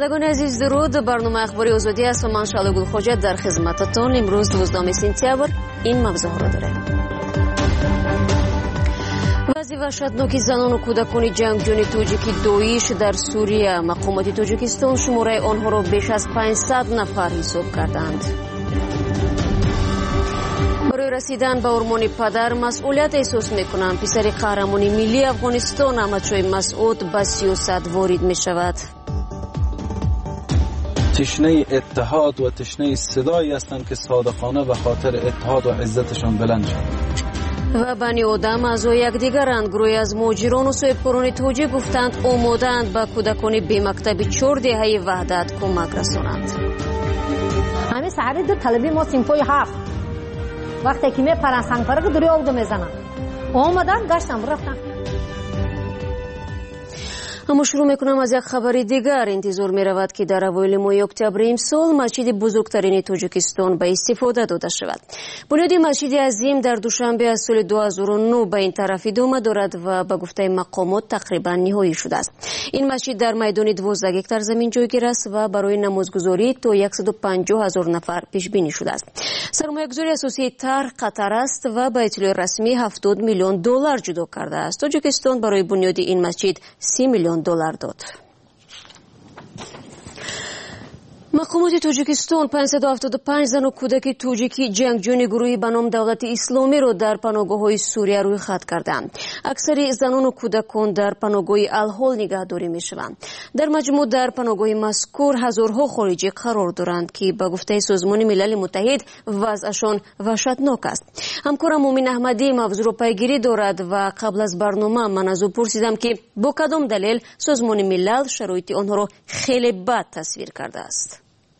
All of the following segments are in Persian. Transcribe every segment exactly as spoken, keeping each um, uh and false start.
شنوندگان عزیز درود. برنامه اخباری آزادی است و من شعله گلخوجه در خدمتتان. امروز دوازدهم سپتامبر این موضوع را داریم. وضع وحشتناک زنان و کودکان جنگجوی توجیکی دوئیش در سوریه. مقامات تاجیکستان شماره آنها را بیش از پانصد نفر حساب کردند. برای رسیدن به ارمان پدر مسئولیت احساس میکنم. پسر قهرمان ملی افغانستان احمدشاه مسعود به سیاست وارد می شود. تشنه اتحاد و تشنه صدایی هستند که صادقانه به خاطر اتحاد و عزتشان بلند شد. و بنی آدم از یکدیگرند. گروهی از مهاجران و صاحبکاران توجیه گفتند آماده‌اند به کودکان بی مکتب چهار دهه وحدت کمک رسانند. همین سحری در طلبی ما سیمپوی هفت وقتی که می پرن سنگپره که دوری آوده میزنن آمدن گشتم رفتن. اما شروع میکنم از یک خبر دیگر. انتظار می رود که در اوایل ماه اکتبر امسال مسجد بزرگترین تاجیکستان به استفاده داده شود. بنیاد مسجد عظیم در دوشنبه از سال دو هزار و نه به این طرف ادامه دارد و به گفته مقامات تقریبا نهایی شده است. این مسجد در میدان دوازده هکتار زمین جایگیر است و برای نمازگزاری تا صد و پنجاه هزار نفر پیش بینی شده است. سرمایه‌گذاری اساسی طرح قطر است و به اطلاع رسمی هفتاد میلیون دلار جدا کرده است. تاجیکستان برای بنیاد این مسجد سی میلیون دلار داد. مقامات تاجیکستان پانصد و هفتاد و پنج زن و کودک توجیکی جنگجوی گروهی به نام دولت اسلامی را در پناهگاه‌های سوریه روی خط کردند. اکثر زنان و کودکان در پناهگاه الحال نگهداری می‌شوند. در مجموع در پناهگاه مذکور هزارها خارجی قرار دارند که به گفته سازمان ملل متحد وضعشان وحشتناک است. همکارم مومن احمدی موضوع را پیگیری دارد و قبل از برنامه من از او پرسیدم که با کدام دلیل سازمان ملل شرایط آنها را خیلی بد تصویر کرده است.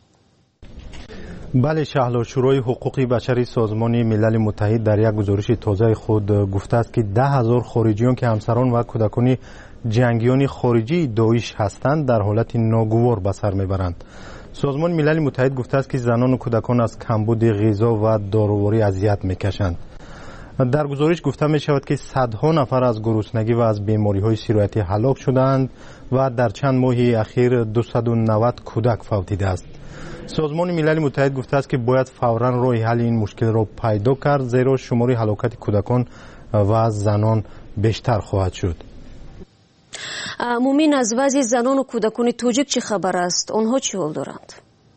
بله، شهلا شورای حقوق بشری سازمان ملل متحد در یک گزارش تازه خود گفته است که ده هزار خارجیان که همسران و کودکان جنگیان خارجی داعش هستند در حالت ناگوار به سر میبرند. سازمان ملل متحد گفته است که زنان و کودکان از کمبود غذا و داروواری اذیت میکشند. در گزارش گفته می شود که صدها نفر از گرسنگی و از بیماری های سیرایتی هلاک شدند و در چند ماه اخیر دویست و نود کودک فوت دیده است. سازمان ملل متحد گفته است که باید فوراً راه حل این مشکل را پیدا کرد، زیرا شمار هلاکت کودکان و زنان بیشتر خواهد شد. مومین، از وضع زنان و کودکان توجیک چه خبر است؟ آنها چه حال دارند؟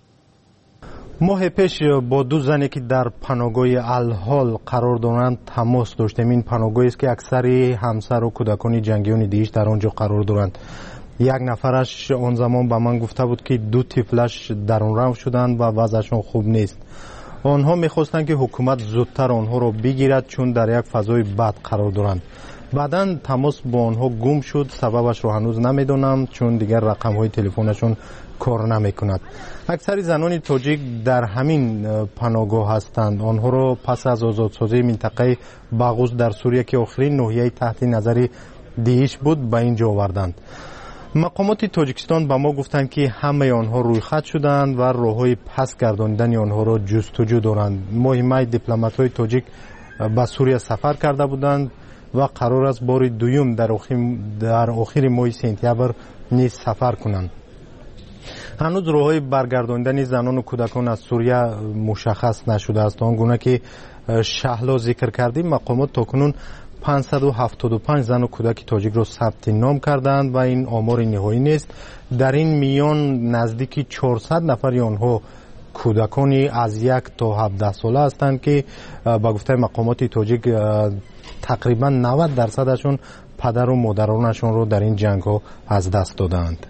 ماه پیش با دو زنی که در پناهگاه الحال قرار دارند تماس داشتیم. این پناهگاهی است که اکثر همسر و کودکان جنگیان داعش در آنجا قرار دارند. یک نفرش آن زمان به من گفته بود که دو طفلش در آن رفت شدند و وضعشان خوب نیست. آنها میخواستند که حکومت زودتر آنها را بگیرد چون در یک فضای بد قرار دارند. بعداً تماس با آنها گم شد. سببش را هنوز نمیدانم چون دیگر رقم های تلفنشون کار نمیکند. اکثر زنان تاجیک در همین پناهگاه هستند. آنها را پس از آزادسازی منطقه باغوز در سوریه که آخرین ناحیه تحت نظر داعش بود به اینجا آوردند. مقامات تاجیکستان به ما گفتند که همه آنها روی خط شدند و راههای پس گرداندن آنها را جستجو دارند. ماه می دیپلمات‌های تاجیک به سوریه سفر کرده بودند و قرار است بار دوم در آخر در آخر ماه سپتامبر نیز سفر کنند. هنوز راههای برگرداندن زنان و کودکان از سوریه مشخص نشده است. آنگونه که شهلا ذکر کردیم، مقامات تاکنون پانصد و هفتاد و پنج زن و کودک تاجیک را ثبت نام کردند و این آمار نهایی نیست. در این میان نزدیک چهارصد نفر آنها کودکانی از یک تا هفده ساله هستند که با گفته مقامات تاجیک تقریبا نود درصدشون پدر و مادرانشون رو در این جنگ ها از دست دادند.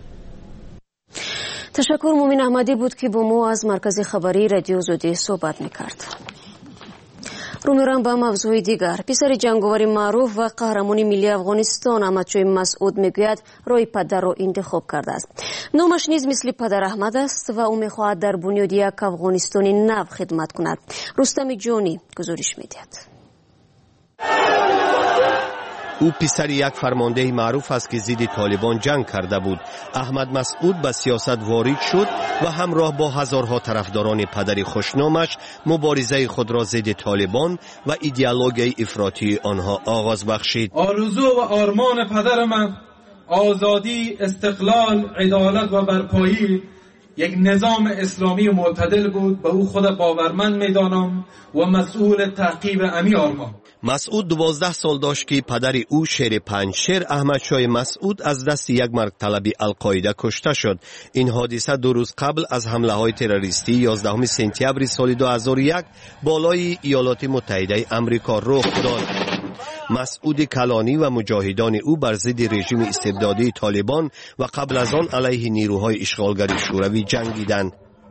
تشکر. مومن احمدی بود که با ما از مرکز خبری رادیو آزادی صحبت میکرد. رو میرم به موضوع دیگر. پسر جنگاور معروف و قهرمان ملی افغانستان احمدشاه مسعود میگوید رای پدر را انتخاب کرده است. نامش نیز مثل پدر احمد است و او میخواهد در بنیاد یک افغانستان نو خدمت کند. رستم جانی گزارش میدهد. او پسر یک فرمانده معروف است که ضد طالبان جنگ کرده بود. احمد مسعود به سیاست وارد شد و همراه با هزارها طرفداران پدر خوشنامش مبارزه خود را ضد طالبان و ایدئولوژی افراطی آنها آغاز بخشید. آرزو و آرمان پدر من آزادی، استقلال، عدالت و برپایی یک نظام اسلامی معتدل بود. به او خود باورمند می‌دانم و مسئول تعقیب امی آرمان. مسعود دوازده سال داشت که پدر او شیر پنجشیر احمد شاه مسعود از دست یک مرد طلبی القاعده کشته شد. این حادثه دو روز قبل از حمله های تروریستی یازدهم سپتامبر سال دو هزار و یک بالای ایالات متحده آمریکا رخ داد. مسعود کلانی و مجاهدان او بر ضد رژیم استبدادی طالبان و قبل از آن علیه نیروهای اشغالگر شوروی جنگیدند.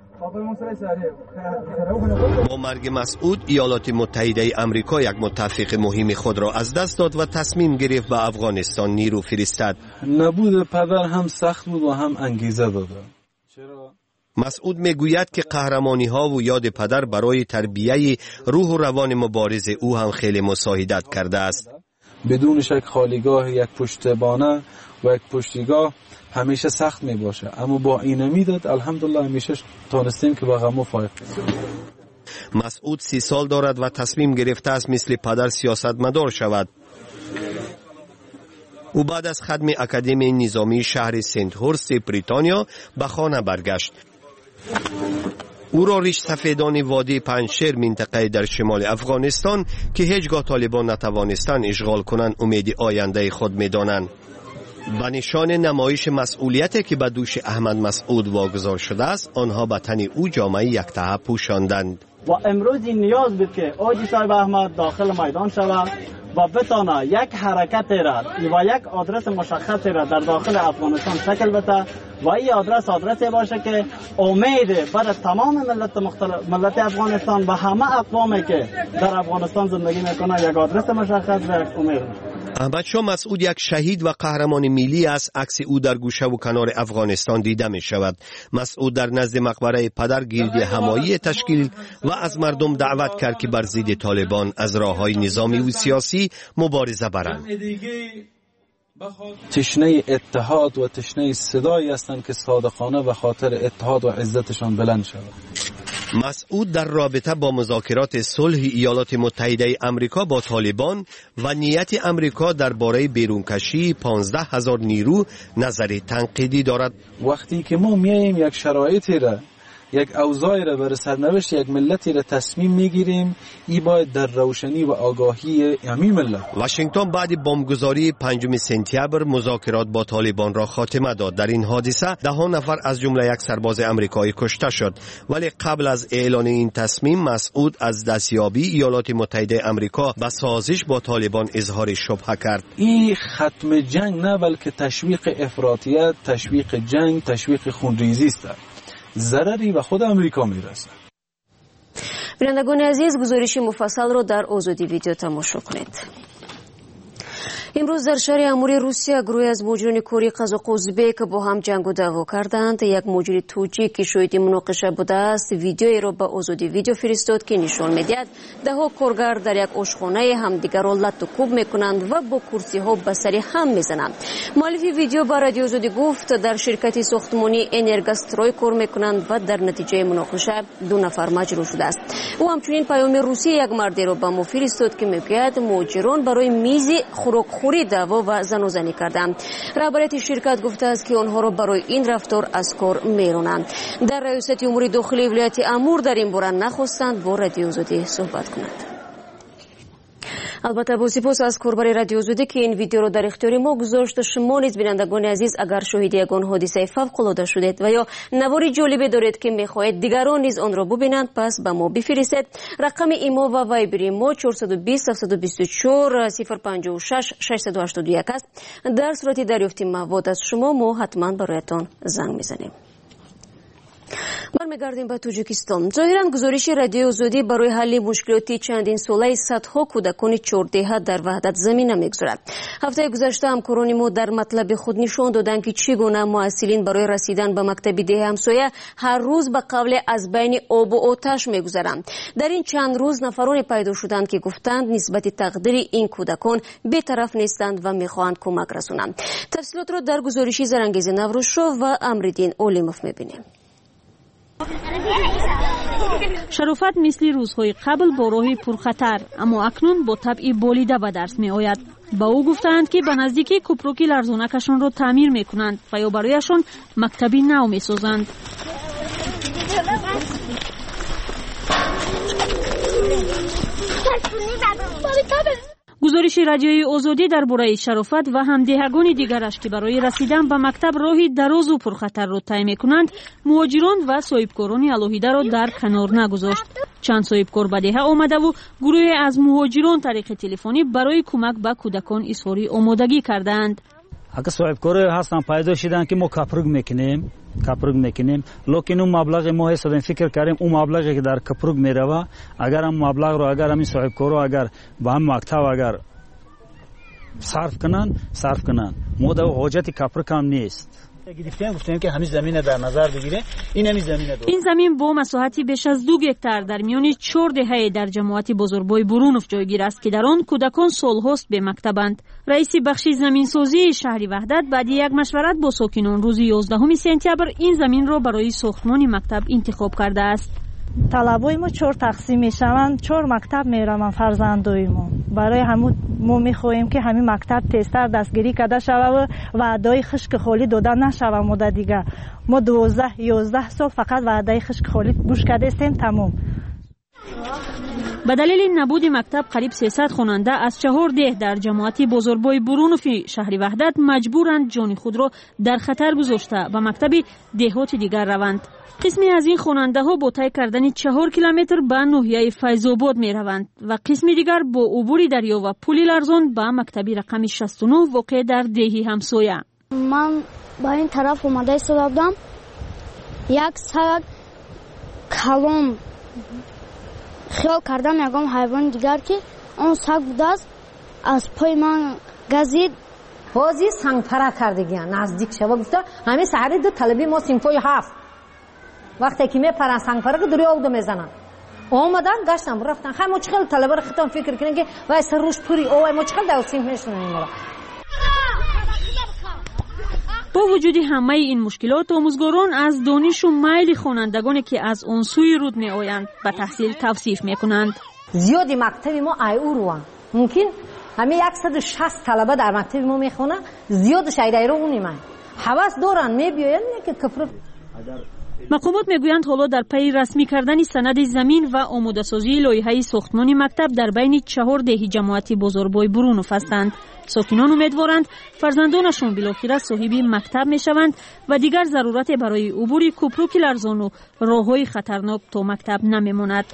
با مرگ مسعود ایالات متحده آمریکا یک متفق مهم خود را از دست داد و تصمیم گرفت به افغانستان نیرو فرستد. نبود پدر هم سخت بود و هم انگیزه داد. چرا؟ مسعود میگوید که قهرمانی ها و یاد پدر برای تربیه روح و روان مبارز او هم خیلی مساعدت کرده است. بدون شک خالیگاه یک پشتبانه و یک پشتیگاه همیشه سخت می باشه، اما با این میداد الحمدلله همیشه تانستیم که با غم و فایق. مسعود سی سال دارد و تصمیم گرفته است مثل پدر سیاستمدار شود. او بعد از ختم اکادمی نظامی شهر سنت هورست بریتانیا به خانه برگشت. او را ریش سفیدان وادی پنجشیر منطقه در شمال افغانستان که هیچگاه طالبان نتوانستند اشغال کنند امید آینده خود می‌دانند. به نشان نمایش مسئولیتی که به دوش احمد مسعود واگذار شده است، آنها به تن او جامعه یکتحه پوشاندند. و امروز این نیاز بود که آجی صاحب احمد داخل میدان شود و بتانه یک حرکت را و یک آدرس مشخص را در داخل افغانستان شکل بده و این آدرس آدرسی باشه که امید برای تمام ملت مختلف ملت افغانستان و همه اقوامی که در افغانستان زندگی میکنه یک آدرس مشخص و یک امید. احمد شاه مسعود یک شهید و قهرمان ملی است. عکس او در گوشه و کنار افغانستان دیده می شود. مسعود در نزد مقبره پدر گردی همایی تشکیل و از مردم دعوت کرد که بر ضد طالبان از راه‌های نظامی و سیاسی مبارزه برند. تشنه اتحاد و تشنه صدایی هستند که صادقانه به خاطر اتحاد و عزتشان بلند شود. مسعود در رابطه با مذاکرات صلح ایالات متحده آمریکا با طالبان و نیت آمریکا درباره بیرونکشی پانزده هزار نیرو نظر تنقیدی دارد. وقتی که ما میاییم یک شرایطی را، یک اوضاعی را برای سرنوشت یک ملتی را تصمیم میگیریم، ای باید در روشنی و آگاهی همین ملت. واشنگتن بعد بمبگذاری پنجم سپتامبر مذاکرات با طالبان را خاتمه داد. در این حادثه ده نفر از جمله یک سرباز آمریکایی کشته شد، ولی قبل از اعلان این تصمیم مسعود از دستیابی ایالات متحده آمریکا به سازش با طالبان اظهار شبهه کرد. این ختم جنگ نه بلکه تشویق افراطیت، تشویق جنگ، تشویق خونریزی است. ضرری به خود امریکا میرسه. بینندگان عزیز، گزارش مفصل رو در آزادی ویدیو تماشا کنید. امروز در شهر اموری روسیه گروهی از مجرمان کوری قزاق ازبک با هم جنگ و دعوا کردند. یک مجری توجی که شاهد مناقشه بوده است ویدیویی را به آزادی ویدیو فرستاد که نشان می‌دهد دهها کارگر در یک آشخانه همدیگر را لط و کوب میکنند و با کرسی ها به سر هم میزنند. مؤلف ویدیو با رادیو آزادی گفت در شرکت ساختمانی انرگستروی کار میکنند و در نتیجه مناقشه دو نفر مجروح شده است. او همچنین پیام روسی یک مردی را به ما فرستاد که میگوید مجرمان برای میز خوراک خوری دعوا و زن و زنی کردند. رهبریت شرکت گفته است که آنها را برای این رفتار از کار میرانند. در ریاست امور داخلی ولایت امور در این باره نخواستند با رادیو آزادی صحبت کنند. البته با سپاس از کاربر رادیو آزادی که این ویدیو را در اختیار ما گذاشت. شما نیز بینندگان عزیز اگر شاهد یگان حادثه فوق‌العاده شدید و یا نواری جالبی دارید که می‌خواهید دیگران نیز آن را ببینند، پس به ما بفرستید. رقم ایما و وایبر ما چهارصد و بیست هفتصد و بیست و چهار صفر پنجاه و شش ششصد و هشتاد و یک است. در صورت دریافت مواد از شما ما حتما برایتان زنگ می‌زنیم. برمیگردیم به تاجیکستان. ظاهراً گزارش رادیو آزادی برای حل مشکلات چندین ساله صدها کودکان چهاردهه در وحدت زمینه میگذارد. هفته گذشته همکاران ما در مطلب خود نشان دادند که چگونه معلولین برای رسیدن به مکتب ده همسایه هر روز به قبل از بین آب و آتش میگذرند. در این چند روز نفرانی پیدا شدند که گفتند نسبت تقدیر این کودکان بی‌طرف نیستند و میخواهند کمک رسانند. تفصیلات را در گزارش زرانگیز نوروزشاه و امرالدین اولیموف میبینیم. شرافت مثل روزهای قبل با راهی پرخطر، اما اکنون با طبع بولیده به درس می آید. با او گفتند که به نزدیکی کپروک لرزونکشان را تعمیر میکنند و یا برایشان مکتبی نو میسازند. گزارش رادیوی آزادی درباره شرافت و همدیگان دیگرش که برای رسیدن به مکتب راهی دراز و پرخطر را طی میکنند، مهاجران و صاحبکاران الهیده را در کنار نگذاشت. چند صاحبکار به دهه آمده و گروهی از مهاجران طریق تلفنی برای کمک به کودکان اظهار آمادگی کردند. اگه صاحبکار هستن پیدا شدن که ما کپروک میکنیم کپروک میکنیم لیکن اون مبلغ ما حساب فکر کردیم اون مبلغی که در کپروک میروه اگر هم مبلغ رو اگر همین صاحبکارو اگر با هم مکتب اگر صرف کنن صرف کنن ما در حاجت کپروک هم نیست. گرفتیم گفتیم که همین زمین در نظر بگیره. این همین زمین دو. این زمین با مساحتی بیش از دو هکتار در میان چهار دهه در جماعت بزرگبای برونوف جایگیر است که در آن کودکان سالهاست به مکتبند. رئیس بخش زمینسازی شهر وحدت بعد یک مشورت با ساکنان روز یازدهم سپتامبر این زمین را برای ساختمان مکتب انتخاب کرده است. طلبای ما چهار تقسیم میشوند، چهار مکتب میروند فرزندای ما. برای همون ما میخواهیم که همین مکتب تیزتر دستگیری کرده شود و وعده خشک خالی داده نشود. مدت دیگه ما دوازده یازده سال فقط وعده خشک خالی گوش کرده استیم تمام. به دلیل نبود مکتب قریب سیصد خواننده از چهار ده در جماعت بزرگبای برونوف شهر وحدت مجبورند جان خود را در خطر گذاشته و مکتبی دهات دیگر روند. قسمی از این خواننده ها با طی کردن چهار کیلومتر به ناحیه فیض‌آباد می روند و قسمی دیگر با عبور دریا و پلی لرزان به مکتبی رقم شصت و نه واقع در دهی همسایه. من با این طرف اومده ایستادم، یک سگ کلام خیال کردم یکم حیوان دیگر که اون سگ بوده است، از پای من گزید. بازی سنگ پره کردگی نزدیک شوا گفته همین سعری دو طلبی ما سینفوی هفت وقتی که می پرن سنگ پره که دوری آوده میزنن آمدن گشتن رفتن خیلی ما چقدر طلبه رو خطان فکر کنن که وای سر روش پوری اوه ما چقدر دو سینف میشنن این را. با وجود همه این مشکلات آموزگاران از دانش و میل خوانندگانی که از آن سوی رود می آیند به تحصیل توصیف می کنند. زیادی مکتبی ما ای او رو ممکن همه صد و شصت طلبه در مکتب ما میخونه، زیادش ایده رو اونی من حواس دارن میبیاین که کفر. مقامات میگویند حالا در پی رسمی کردن سند زمین و آماده سازی لایحه ساختمان مکتب در بین چهار دهی جماعت بزرگبای برونوف هستند. ساکنان امیدوارند فرزندانشون بالاخره صاحب مکتب میشوند و دیگر ضرورت برای عبور کپروک لرزان و راههای خطرناک تا مکتب نمیماند.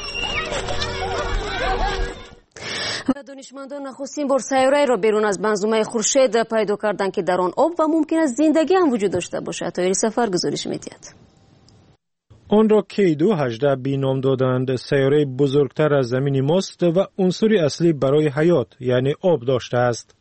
و دانشمندان نخستین بار سیاره را بیرون از منظومه خورشید پیدا کردند که در آن آب و ممکن است زندگی هم وجود داشته باشد. تا این سفر گزارش می‌دهد. آن را کیدو هجده بی نام دادند. سیاره بزرگتر از زمین ماست و عنصر اصلی برای حیات یعنی آب داشته است.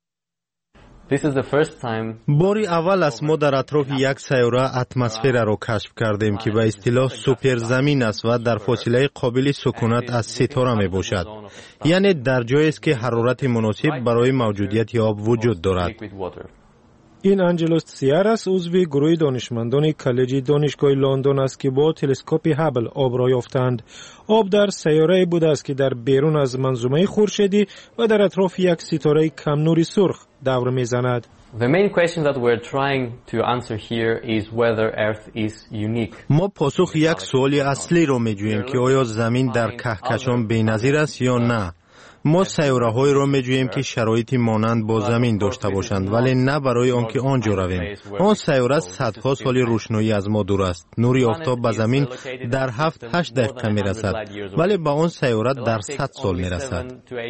باری اول است ما در اطراف یک سیاره اتمسفر را کشف کردیم که به اصطلاح سوپر زمین است و در فاصله قابل سکونت از ستاره می باشد. یعنی در جایی است که حرارت مناسب برای موجودیت آب وجود دارد. این انجلوس سیارس عضو گروه دانشمندان کالج دانشگاه لندن است که با تلسکوپ هابل آب را یافتند. آب در سیاره بوده است که در بیرون از منظومه خورشیدی و در اطراف یک ستاره کم نوری سرخ دور میزند. The main question that we're trying to answer here is whether Earth is unique. ما پاسخ یک سوالی اصلی را میجوییم که آیا زمین در کهکشان بی‌نظیر است یا نه. ما سیاره‌هایی را می‌جوییم که شرایطی مانند با زمین داشته باشند ولی نه برای آنکه آنجا رویم. آن سیاره صدها سال روشنایی از ما دور است. نور آفتاب به زمین در هفت هشت دقیقه میرسد ولی به آن سیاره در صد سال میرسد.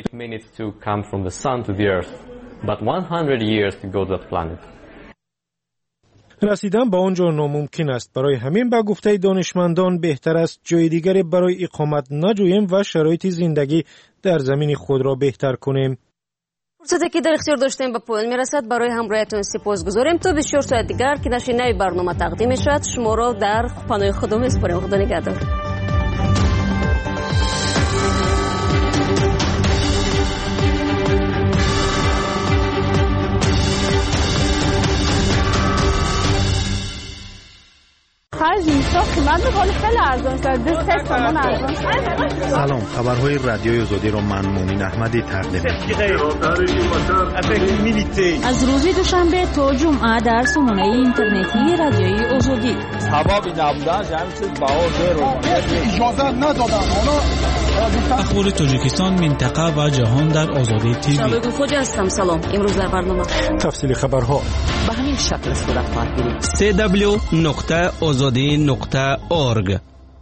رسیدن به آنجا ناممکن است. برای همین به گفته دانشمندان بهتر است جای دیگری برای اقامت نجوییم و شرایط زندگی در زمین خود را بهتر کنیم. فرصتی که در اختیار داشتیم به پایان میرسد. برای همراهیتون سپاسگزاریم. تا بسیار ساعت دیگر که نشر نوی برنامه تقدیم میشود شما را در پناه خدا میسپاریم. خدا نگهدار. خرج میشه قیمت ولی خیلی ارزان شد. دو سه تومن ارزان شد. سلام، خبرهای رادیوی آزادی رو من مومین احمدی تقدیم می‌کنم. از روز دوشنبه تا جمعه در سامانه اینترنتی رادیوی آزادی. سبب نبودن جمعیت بهار اجازه ندادن. اخبار تاجیکستان، منطقه و جهان در آزادی تیوی. شبکه خوجا هستم. سلام. امروز در برنامه تفصیل خبرها به همین شکل صورت خواهد گرفت. سی دبلیو نقطه آزادی نقطه اورگ.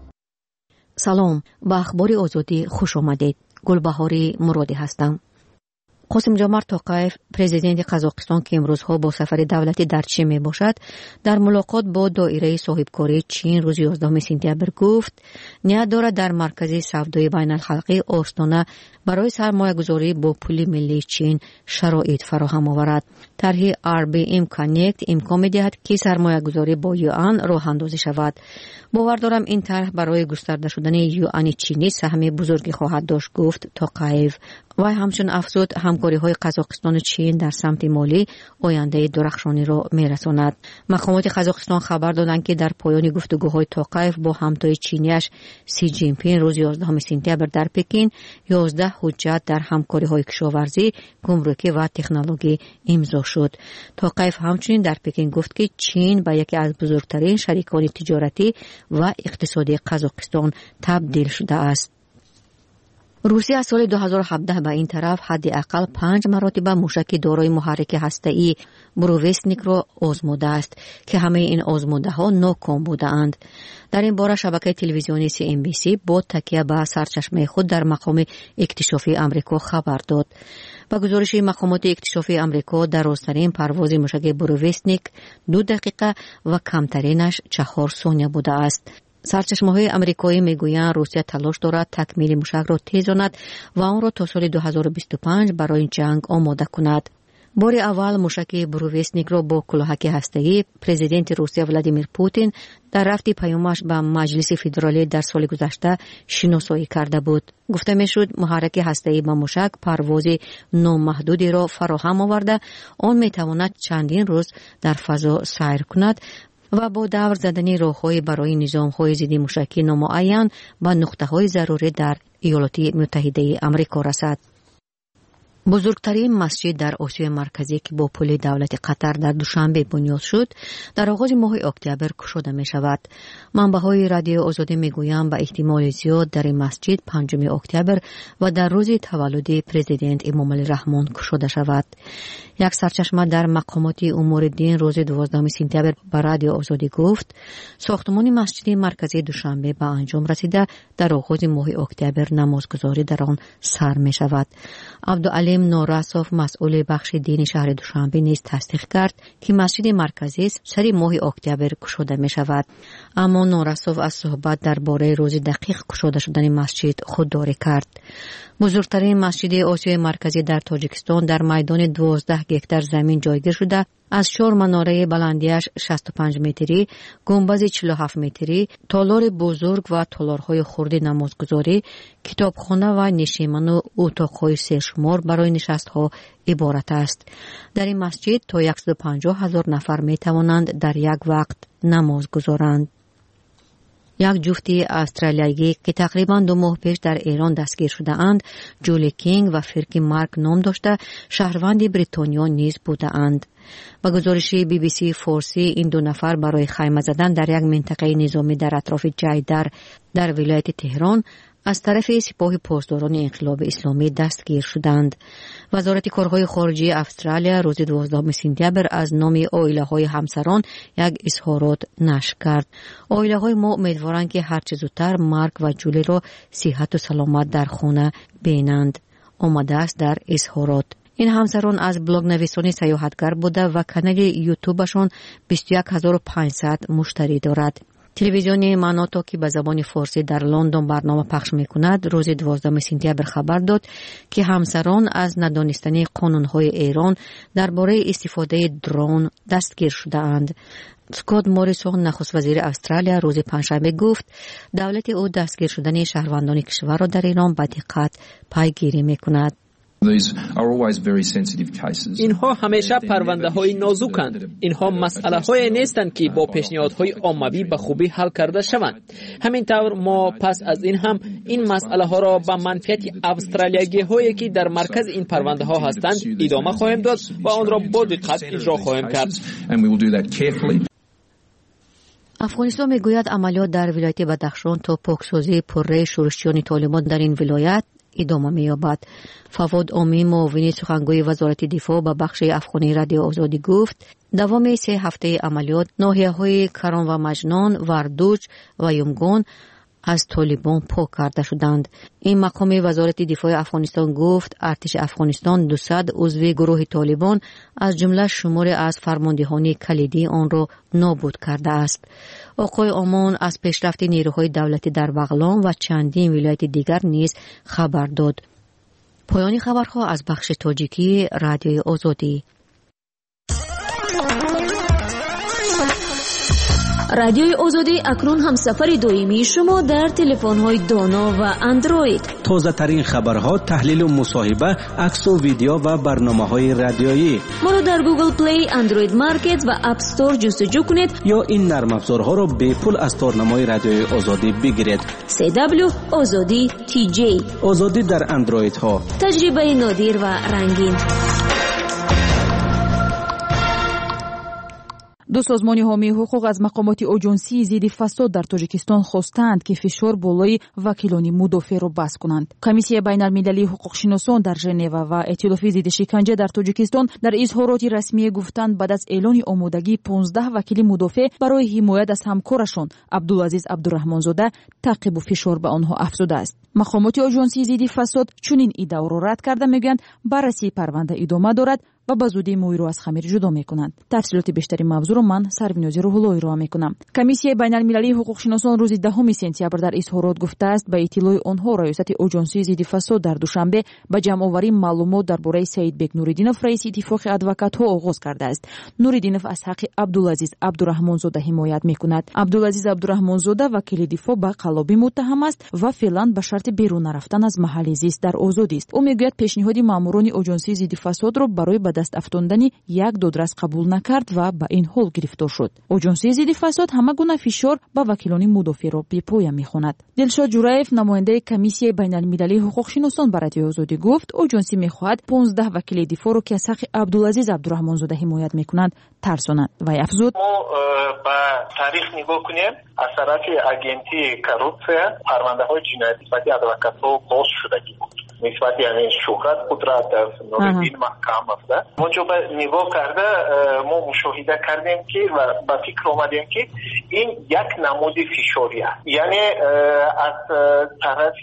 سلام، به اخبار آزادی خوش آمدید. گلبهاری مرادی هستم. قاسم جمعت توقیف، پرزیدنت قزاقستان که امروزها با سفر دولتی در چین می باشد، در ملاقات با دایره صاحبکاری چین روز یازدهم سپتامبر گفت نیت دارد در مرکز سودای بین الخلقی آستانه برای سرمایه گذاری با پول ملی چین شرایط فراهم آورد. طرح آر بی ام کانکت امکان می دهد که سرمایه گذاری با یوان راه اندازی شود. باور دارم این طرح برای گسترده شدن یوان چینی سهم بزرگی خواهد داشت، گفت توقیف. و همچنین افزود همکاری های قزاقستان و چین در سمت مالی آینده درخشانی را میرساند. مقامات قزاقستان خبر دادند که در پایان گفتگوهای توقیف با همتای چینیش سی جین پینگ روز یازدهم سپتامبر در پکین یازده حجت در همکاری های کشاورزی، گمرکی و تکنولوژی امضا شد. توقیف همچنین در پکین گفت که چین به یکی از بزرگترین شریکان تجارتی و اقتصادی قزاقستان تبدیل شده است. روسیه از سال دو هزار و هفده به این طرف حداقل پنج مرتبه موشک دارای محرک هسته‌ای بروویسنیک را آزموده است که همه این آزموده‌ها ناکام بودند. در این باره شبکه تلویزیونی سی ام بی سی با تکیه به سرچشمه خود در مقام اکتشافی آمریکا خبر داد. با گزارش مقامات اکتشافی آمریکا، درازترین پرواز موشک بروویسنیک دو دقیقه و کمترینش چهار ثانیه بوده است. سرچشمه‌های آمریکایی میگویند روسیه تلاش دارد تکمیل موشک را تیزاند و آن را تا سال دو هزار و بیست و پنج برای جنگ آماده کند. بار اول موشک بروویسنیک را با کلاهک هسته‌ای پرزیدنت روسیه ولادیمیر پوتین در رفت پیامش به مجلس فدرالی در سال گذشته شناسایی کرده بود. گفته میشد محرک هسته‌ای با موشک پرواز نامحدودی را فراهم آورده، آن میتواند چندین روز در فضا سیر کند و با دور زدن راه‌های برای نظام‌های ضد موشکی نامعین به نقطه‌های ضروری در ایالات متحده آمریکا رسد. بزرگترین مسجد در آسیای مرکزی که با پول دولت قطر در دوشنبه بنیاد شد، در آغاز ماه اکتبر گشوده می شود. منبع‌های رادیو آزادی می گویند به احتمال زیاد در این مسجد پنجم اکتبر و در روز تولد پرزیدنت امام علی رحمان گشوده شود. یک سرچشمه در مقامات امور دین روز دوازدهم سپتامبر به رادیو آزادی گفت ساختمان مسجد مرکزی دوشنبه به انجام رسیده، در آغاز ماه اکتبر نمازگزاری در آن سر می شود. عبدالعلیم نوراسوف مسئول بخش دینی شهر دوشنبه نیز تصدیق کرد که مسجد مرکزی سری ماه اکتبر گشوده می شود. اما نوراسوف از صحبت درباره روز دقیق گشوده شدن مسجد خودداری کرد. بزرگترین مسجد آسیای مرکزی در تاجیکستان در میدان دوازده هکتار زمین جایگیر شده، از چهار مناره بلندیش شصت و پنج متری، گنبد چهل و هفت متری، تالار بزرگ و تالارهای خرد نمازگزاری، کتابخانه و نشیمن و اتاقهای سه‌شمار برای نشست‌ها عبارت است. در این مسجد تا صد و پنجاه هزار نفر می توانند در یک وقت نماز گذارند. یک جفتی استرالیایی که تقریباً دو ماه پیش در ایران دستگیر شده اند، جولی کینگ و فرکی مارک نام داشته، شهروند بریتانیا نیز بوده اند. با گزارش بی بی سی فارسی، این دو نفر برای خیمه زدن در یک منطقه نظامی در اطراف جیدر در ولایت تهران از طرف سپاه پاسداران انقلاب اسلامی دستگیر شدند. وزارت کارهای خارجه استرالیا روز دوازدهم سپتامبر از نام عائله‌های همسران یک اظهارات نشر کرد. عائله‌های ما امیدوارند که هر چه زودتر مارک و جولی را صحت و سلامت در خانه بینند، آمده است در اظهارات. این همسران از بلاگ نویسان سیاحتگر بوده و کانال یوتیوبشان بیست و یک هزار و پانصد مشتری دارد. تلویزیون مناطو که به زبان فارسی در لندن برنامه پخش می‌کند روز دوازدهم سپتامبر خبر داد که همسران از ندانستن قانون‌های ایران درباره استفاده درون دستگیر شده‌اند. اسکات موریسون نخست وزیر استرالیا روز پنجشنبه گفت دولت او دستگیر شدن شهروندان کشور را در ایران به دقت پیگیری می‌کند. اینها همیشه پرونده های نازکند. اینها مسئله های نیستند که با پیشنهادهای عمومی به خوبی حل کرده شوند. همینطور ما پس از این هم این مسئله ها را به منفعت استرالیایی هایی که در مرکز این پرونده ها هستند ادامه خواهیم داد و آن را با دقت اجرا خواهیم کرد. افغانستان میگوید عملیات در ولایت بدخشان تا پاکسازی پرره شورشیان طالبان در این ولایت ادامه می‌یابد. فواد آمی معاون سخنگوی وزارت دفاع به بخش افغانی رادیو آزادی گفت دوام سه هفته عملیات ناحیه‌های کران و مجنان، وردوج و یمگان از طالبان پاک کرده شدند. این مقام وزارت دفاع افغانستان گفت ارتش افغانستان دویست عضو گروه طالبان از جمله شماری از فرماندهان کلیدی آن را نابود کرده است. آقای آمان از پیشرفت نیروهای دولتی در بغلان و چندین ولایت دیگر نیز خبر داد. پایان خبرها از بخش تاجیکی رادیوی آزادی. رادیوی آزادی اکنون هم سفر دائمی شما در تلفن‌های دانا و اندروید. تازه ترین خبرها، تحلیل و مصاحبه، عکس و ویدیو و برنامه‌های رادیویی. ما را در گوگل پلی، اندروید مارکت و اپ استور جستجو کنید یا این نرم افزارها را به پول از تارنمای رادیوی آزادی بگیرید. سی دبلیو آزادی تی جی. آزادی در اندروید ها. تجربه نادر و رنگین. دو سازمان حامی حقوق از مقامات اجنسی ضد فساد در تاجیکستان خواستند که فشار بالای وکیلان مدافع را بس کنند. کمیسیون بین‌المللی حقوق شناسان در ژنو و ائتلاف ضد شکنجه در تاجیکستان در اظهارات رسمی گفتند بعد از اعلان آمادگی پانزده وکیل مدافع برای حمایت از همکارشان عبدالعزیز عبدالرحمن‌زاده تعقیب و فشار به آنها افزوده است. مقامات اجنسی ضد فساد چنین ادعا را رد کرده میگویند بررسی پرونده ادامه دارد و به زودی موی را از خمیر جدا میکنند. تفصیلات بیشتری موضوع را من سربینازی روح‌اللهی را میکنم. کمیسیون بین‌المللی حقوق شناسان روز دهم سپتامبر در اظهارات گفته است به اطلاع آنها ریاست اجنسی ضد فساد در دوشنبه به جمع‌آوری معلومات درباره سعید بیگ نوریدینوف رئیس اتفاق ادوکات‌ها آغاز کرده است. نوریدینوف از حق عبدالعزیز عبدالرحمن‌زاده حمایت میکند. عبدالعزیز عبدالرحمن‌زاده وکیل دفاع به قلابی متهم است و فعلا به شرط بیرون رفتن از محل زیست در آزادی است. او میگوید پیشنهاد ماموران اجنسی ضد فساد را برای به دست افتاندن یک دادرس قبول نکرد و به این حال گرفتار شد. اجنسی ضد فساد همه گونه فشار به وکیلان مدافع را به پایه میخواند. دلشاد جورایف نماینده کمیسیون بین‌المللی حقوق شناسان به رادیو آزادی گفت اجنسی میخواهد پانزده وکیل دفاع را که از حق عبدالعزیز عبدالرحمن‌زاده حمایت میکنند ترسانند و افزود ما به تاریخ نگاه کنیم از طرف اجنسی کاروپسیا پرونده های جنایتی نسبت ادوکات‌ها باز شدگی بود. نسبت یعنی شهرت قدرت در نوریدین محکم است. اونجا به نگاه کرده ما مشاهده کردیم که و به فکر آمدیم که این یک نمود فشاری است. یعنی از طرف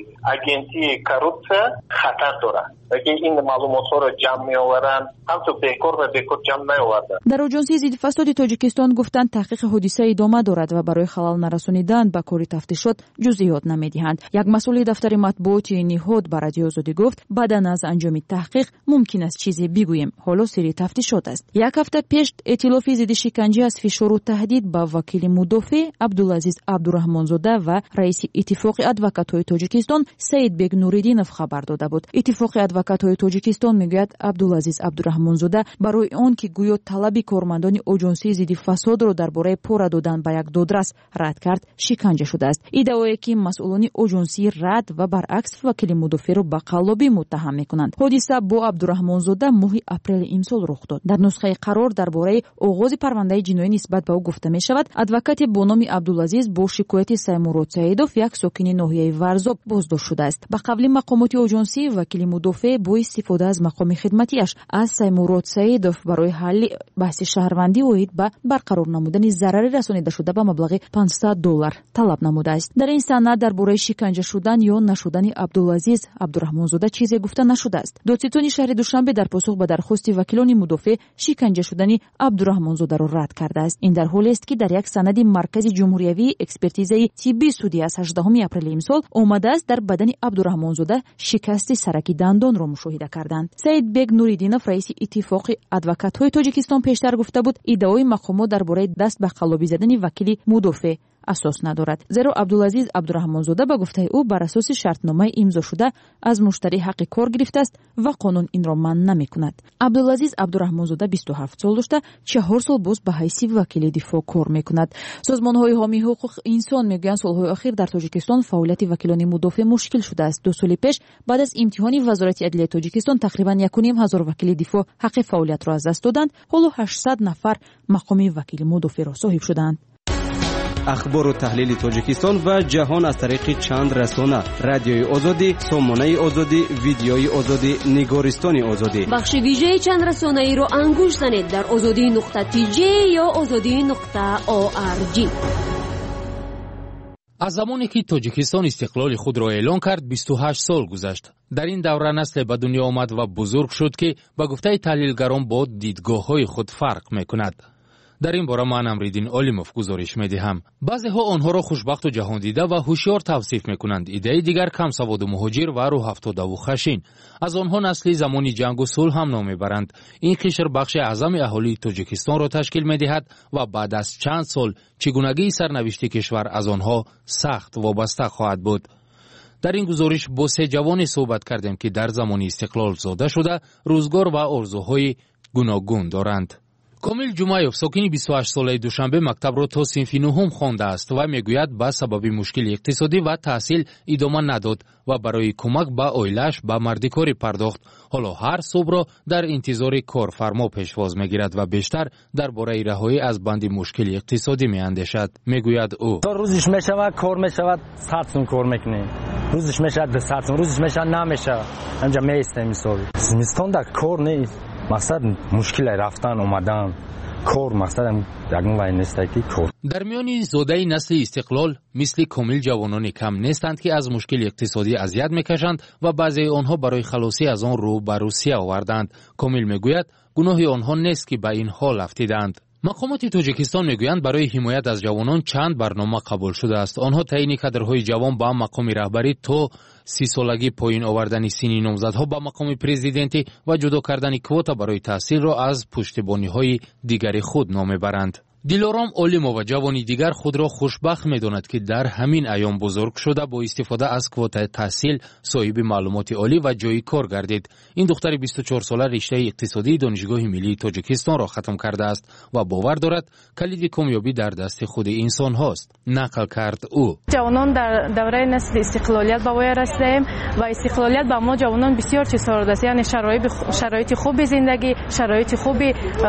اجنسی کاروپسیا خطر دارد. اگه این معلومات ها را جمع می آورن هم تو بیکار و بیکار جمع نیاوردن. در اجنسی ضد فساد تاجیکستان گفتند تحقیق حادثه ادامه دارد و برای خلل نرسانیدن به کار تفتیشات جزئیات نمیدهند. یک مسئول دفتر مطبوعاتی نهاد به رادیو آزادی گفت بعد از انجام تحقیق ممکن است چیزی بگوییم، حالا سری تفتیشات است. یک هفته پیش ائتلاف ضد شکنجه از فشار و تهدید به وکیل مدافع عبدالعزیز عبدالرحمن‌زاده و رئیس اتفاق ادوکات‌های تاجیکستان سعید بیگ نوریدینوف خبر داده بود. اتفاق ادوکات‌های تاجیکستان میگوید عبدالعزیز عبدالرحمن‌زاده برای آن که گویا طلب کارمندان اجنسی ضد فساد را درباره پوره دادن به یک دادرس رد کرد شکنجه شده است. ادعایی که مسئولان اجنسی رد و برعکس وکیل مدافع را به قلابی متهم میکنند. حادثه با عبدالرحمن‌زاده ماه اپریل امسال رخ داد. در نسخه قرار درباره آغاز پرونده جنایی نسبت به او گفته می شود ادوکات با نام عبدالعزیز با شکایت سیموراد سعیدوف یک ساکن ناحیه ورزاب بازداشت شده است. به قبل مقامات اجنسی وکیل مدافع با استفاده از مقام خدمتیش از سیموراد سعیدوف برای حل بحث شهروندی اوید به برقرار نمودن ضرر رسانیده شده به مبلغ پانصد دلار طلب نموده است. در این سند درباره شکنجه شدن یا نشدن عبدالعزیز عبدالرحمن‌زاده چیزی گفته نشده است. دادستان شهر دوشنبه در پاسخ به درخواست وکیلان مدافع شکنجه شدن عبدالرحمن‌زاده را رد کرده است. این در حالی است که در یک سند مرکز جمهوری اکسپرتیزه طبی سعودی از هجدهم اپریل امسال آمده است در بدن عبدالرحمن‌زاده شکست سرک دندان را مشاهده کردند. سعید بیگ نوریدینوف رئیس اتفاق ادوکات‌های تاجیکستان پیشتر گفته بود ادعای مقامات درباره دست به قلابی زدن وکیل مدافع اساس ندارد، زیرا عبدالعزیز عبدالرحمن‌زاده به گفته او بر اساس شرطنامه امضا شده از مشتری حق کار گرفته است و قانون این را منع نمی‌کند. عبدالعزیز عبدالرحمن‌زاده بیست و هفت سال داشته، چهار سال باز به حیث وکیل دفاع کار می‌کند. سازمان‌های حامی حقوق انسان میگویند سال‌های اخیر در تاجیکستان فعالیت وکیلان مدافع مشکل شده است. دو سال پیش بعد از امتحان وزارت عدلیه تاجیکستان تقریباً یک و نیم هزار وکیل دفاع حق فعالیت را از دست دادند. حالا هشتصد نفر مقام وکیل مدافع را صاحب شدند. اخبار و تحلیل تاجیکستان و جهان از طریق چند رسانه: رادیوی آزادی، سامانه آزادی، ویدیوی آزادی، نگارستان آزادی. بخش ویژه چند رسانه ای را انگوش زنید در آزادی نقطه تی جی یا آزادی نقطه او آر جی. از زمانی که تاجیکستان استقلال خود را اعلان کرد بیست و هشت سال گذشت. در این دوره نسل به دنیا آمد و بزرگ شد که به گفته تحلیلگران با دیدگاه‌های خود فرق می‌کند. در این باره من امریدین علیموف گزارش می‌دهم. بعضی‌ها آنها را خوشبخت و جهان دیده و هوشیار توصیف می‌کنند. ایده دیگر کم سواد و مهاجر و روح افتاده و خشین. از آنها نسلی زمانی جنگ و صلح هم نام می‌برند. این قشر بخش اعظم اهالی تاجیکستان را تشکیل می‌دهد و بعد از چند سال چگونگی سرنوشت کشور از آنها سخت وابسته خواهد بود. در این گزارش با سه جوان صحبت کردیم که در زمان استقلال زاده شده، روزگار و آرزوهای گوناگون دارند. کامیل جمعیوف ساکن بیست و هشت ساله دوشنبه مکتب را تا صنف نهم خوانده است و میگوید به سبب مشکل اقتصادی و تحصیل ادامه نداد و برای کمک به عائله‌اش به مردکاری پرداخت. حالا هر صبح را در انتظار کارفرما پیشواز میگیرد و بیشتر درباره رهایی از بند مشکل اقتصادی میاندیشد. میگوید او تا روزش میشود کار میشود صد کار میکنه، روزش میشود به صد روزش میشود نمیشه، اینجا میستیم حسابی زمستان در کار نیست. مقصد مشکل رفتن اومدن کار مقصد یگان وای نیست که کار. در میان زاده نسل استقلال مثل کامیل جوانان کم نیستند که از مشکل اقتصادی اذیت میکشند و بعضی آنها برای خلاصی از آن رو به روسیه آوردند. کامیل میگوید گناه آنها نیست که به این حال افتیدند. مقامات تاجیکستان میگویند برای حمایت از جوانان چند برنامه قبول شده است. آنها تعیین کادرهای جوان به مقام رهبری تا سی سالگی پایین آوردن سن نامزدها به مقام پرزیدنتی و جدا کردن کوتا برای تحصیل را از پشتیبانی‌های دیگر خود نام میبرند. دیلارام علیموف و جوانی دیگر خود را خوشبخت می‌داند که در همین ایام بزرگ شده با استفاده از کوتا تحصیل صاحب معلومات عالی و جای کار گردید. این دختر بیست و چهار ساله رشته اقتصادی دانشگاه ملی تاجیکستان را ختم کرده است و باور دارد کلید کامیابی در دست خود انسان هاست. نقل کرد او. جوانان در دوره نسل استقلالیت به وای رسیدیم و استقلالیت به ما جوانان بسیار چیز داده است، یعنی شرایط شرایط خوب زندگی، شرایط خوب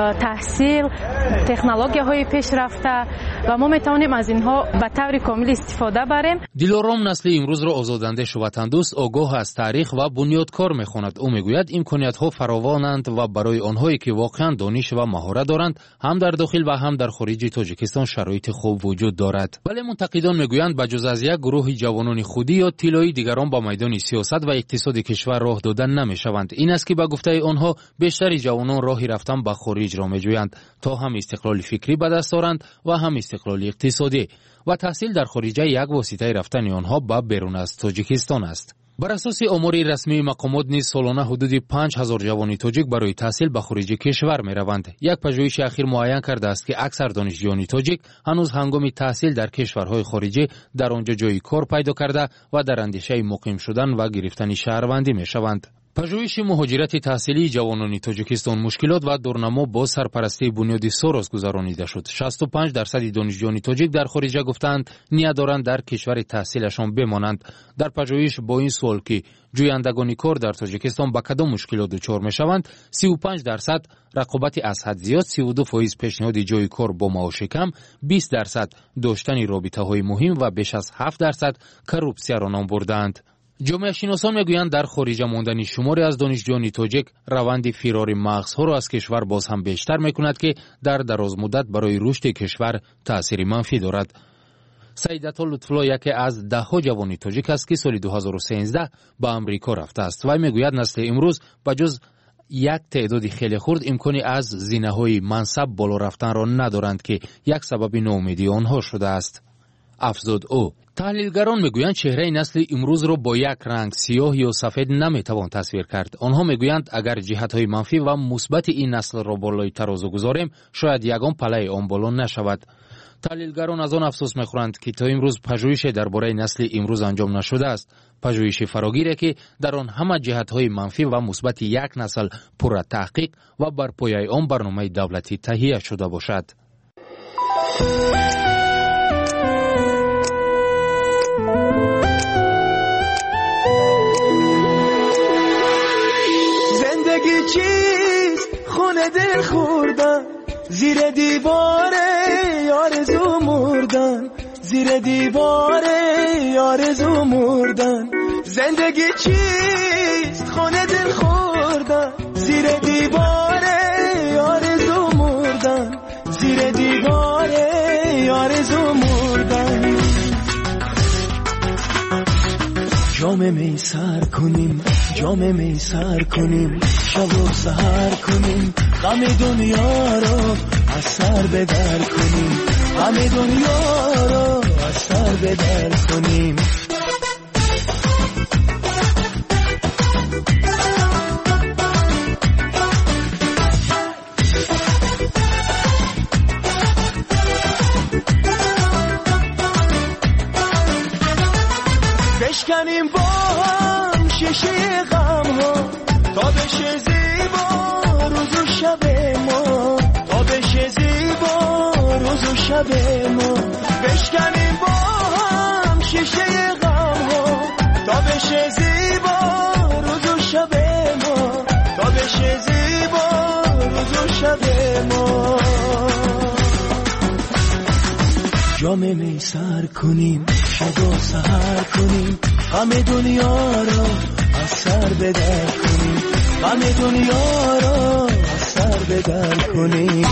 تحصیل، تکنولوژی‌های پیشرفته و ما میتوانیم از اینها به طور کامل استفاده بریم. دیلارام نسل امروز را آزاداندیش و تندرست، آگاه از تاریخ و بنیادکار میخواند. او میگوید امکانیت‌ها فراوانند و برای آنهایی که واقعا دانش و مهارت دارند هم در داخل و هم در خارج تاجیکستان شرایط خوب وجود دارد. ولی منتقدان میگویند بجز از یک گروه جوانان خودی یا طلایی دیگران با میدان سیاست و اقتصاد کشور راه دادن نمیشوند. این است که به گفته آنها بیشتر جوانان راهی رفتن به خارج را میجویند تا هم استقلال فکری به دست آورند و هم استقلال اقتصادی و تحصیل در خارج یک واسطه رفتن آنها به بیرون از تاجیکستان است. بر اساس آمار رسمی مقامات نیز سالانه حدود پنج هزار جوان تاجیک برای تحصیل به خارج کشور می روند. یک پژوهش اخیر معین کرده است که اکثر دانشجویان تاجیک هنوز هنگام تحصیل در کشورهای خارجی در آنجا جای کار پیدا کرده و در اندیشه مقیم شدن و گرفتن شهروندی می شوند. پژوهش مهاجرت تحصیلی جوانان تاجیکستان مشکلات و دورنما با سرپرستی بنیاد سوروس گذرانیده شد. شصت و پنج درصد دانشجویان تاجیک در خارج گفتند نیت دارند در کشور تحصیلشان بمانند. در پژوهش با این سوال که جویندگان کار در تاجیکستان با کدام مشکلات دچار میشوند، سی و پنج درصد رقابت از حد زیاد، سی و دو درصد پیشنهاد جای کار با معاش کم، بیست درصد داشتن رابطه‌های مهم و بیش از هفت درصد کروپسیا را نام بردند. جامعه شناسان میگویند در خارج ماندن شماری از دانشجویان تاجیک روند فرار مغزها را از کشور باز هم بیشتر میکند که در دراز مدت برای رشد کشور تأثیر منفی دارد. سیدتا لطفالله یکی از ده ها جوان تاجیک است که سال دو هزار و سیزده به امریکا رفته است و میگوید نسل امروز بجز یک تعدادی خیلی خرد امکانی از زینه‌های منصب بالا رفتن را ندارند که یک سبب ناامیدی آنها شده است. افزود او. تحلیلگران میگویند چهره نسل امروز را با یک رنگ سیاه یا سفید نمیتوان تصویر کرد. آنها میگویند اگر جهت‌های منفی و مثبت این نسل را بالای ترازو گذاریم شاید یگان پله آن بالا نشود. تحلیلگران از آن افسوس می‌خورند که تا امروز پژوهش درباره نسل امروز انجام نشده است. پژوهش فراگیری که در آن همه جهت‌های منفی و مثبت یک نسل پر تحقیق و بر پایه آن برنامه دولتی تهیه شده باشد. زندگی چیست؟ خونه دل خوردن زیر دیوار آرزو مردن، زیر دیوار آرزو مردن. زندگی چیست؟ خونه دل خوردن زیر دیوار آرزو مردن، زیر دیوار آرزو مردن. جام می سر کنیم، جام می سر کنیم، شب و سحر کنیم، غم دنیا رو از سر به در کنیم، غم دنیا رو از سر به در کنیم. بشکنیم با هم شیشه غم ها تا بشه زیبا روز و شب ما، تا بشه زیبا روز و شب ما. بشکنیم با هم شیشه غم ها تا بشه زیبا روز و شب ما، تا بشه زیبا روز و شب ما. جام می سر کنیم، شب و سحر کنیم، غم دنیا رو از سر به در کنیم، غم دنیا رو از سر به در کنیم.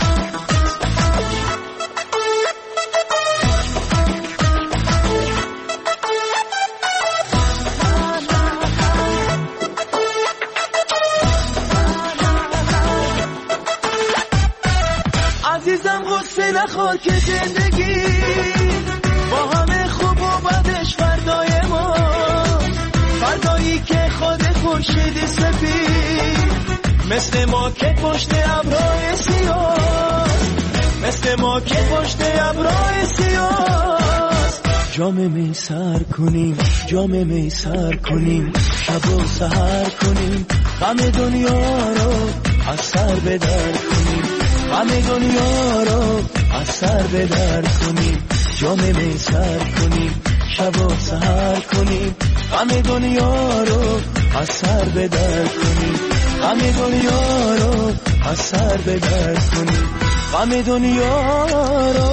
عزیزم غصه نخور که زندگی با همه خوب و بدش فردای ما، فردایی که خود خورشید سفید مثل ما که پشت ابرهای سیاه، مثل ما که پشت ابرهای سیاه. جام می سر کنیم، جام می سر کنیم، شب و سحر کنیم، غم دنیا رو از سر به در کنیم، غم دنیا رو از سر به در کنیم. جام می سر کنیم، شب و سحر کنیم، غم دنیا رو از سر به در کنیم، غم دنیا رو از سر به در کنیم، غم دنیا رو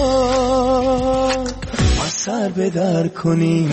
از سر به در کنیم.